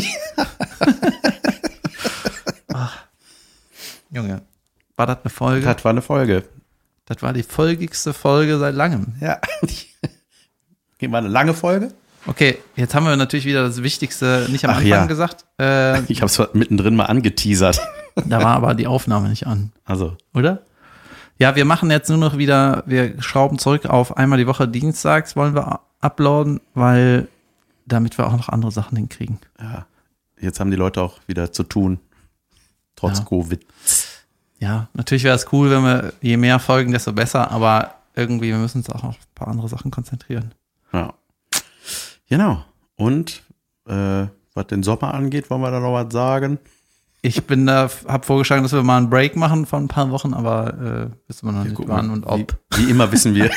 Ach. Junge, war das eine Folge? Das war eine Folge. Das war die folgigste Folge seit langem. Ja. Gehen wir eine lange Folge? Okay, jetzt haben wir natürlich wieder das Wichtigste nicht am Ach Anfang ja. gesagt. Äh, Ich habe es mittendrin mal angeteasert. da war aber die Aufnahme nicht an, Also. oder? Ja, wir machen jetzt nur noch wieder, wir schrauben zurück auf einmal die Woche dienstags, wollen wir uploaden, weil damit wir auch noch andere Sachen hinkriegen. Ja. Jetzt haben die Leute auch wieder zu tun. Trotz Ja. Covid. Ja, natürlich wäre es cool, wenn wir je mehr folgen, desto besser, aber irgendwie, wir müssen uns auch auf ein paar andere Sachen konzentrieren. Ja. Genau. Und äh, was den Sommer angeht, wollen wir da noch was sagen? Ich bin da, habe vorgeschlagen, dass wir mal einen Break machen von ein paar Wochen, aber äh, wissen wir noch Ja, nicht guck wann mal, und ob. Wie, wie immer wissen wir.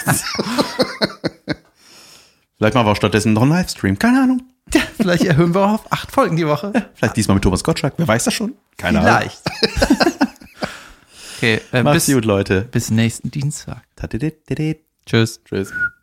Vielleicht machen wir auch stattdessen noch einen Livestream. Keine Ahnung. Ja, vielleicht erhöhen wir auch auf acht Folgen die Woche. Vielleicht diesmal mit Thomas Gottschalk. Wer weiß das schon? Keine Vielleicht. Okay, äh, Ahnung. Macht's bis, gut, Leute. bis nächsten Dienstag. Tadidididid. Tschüss. Tschüss.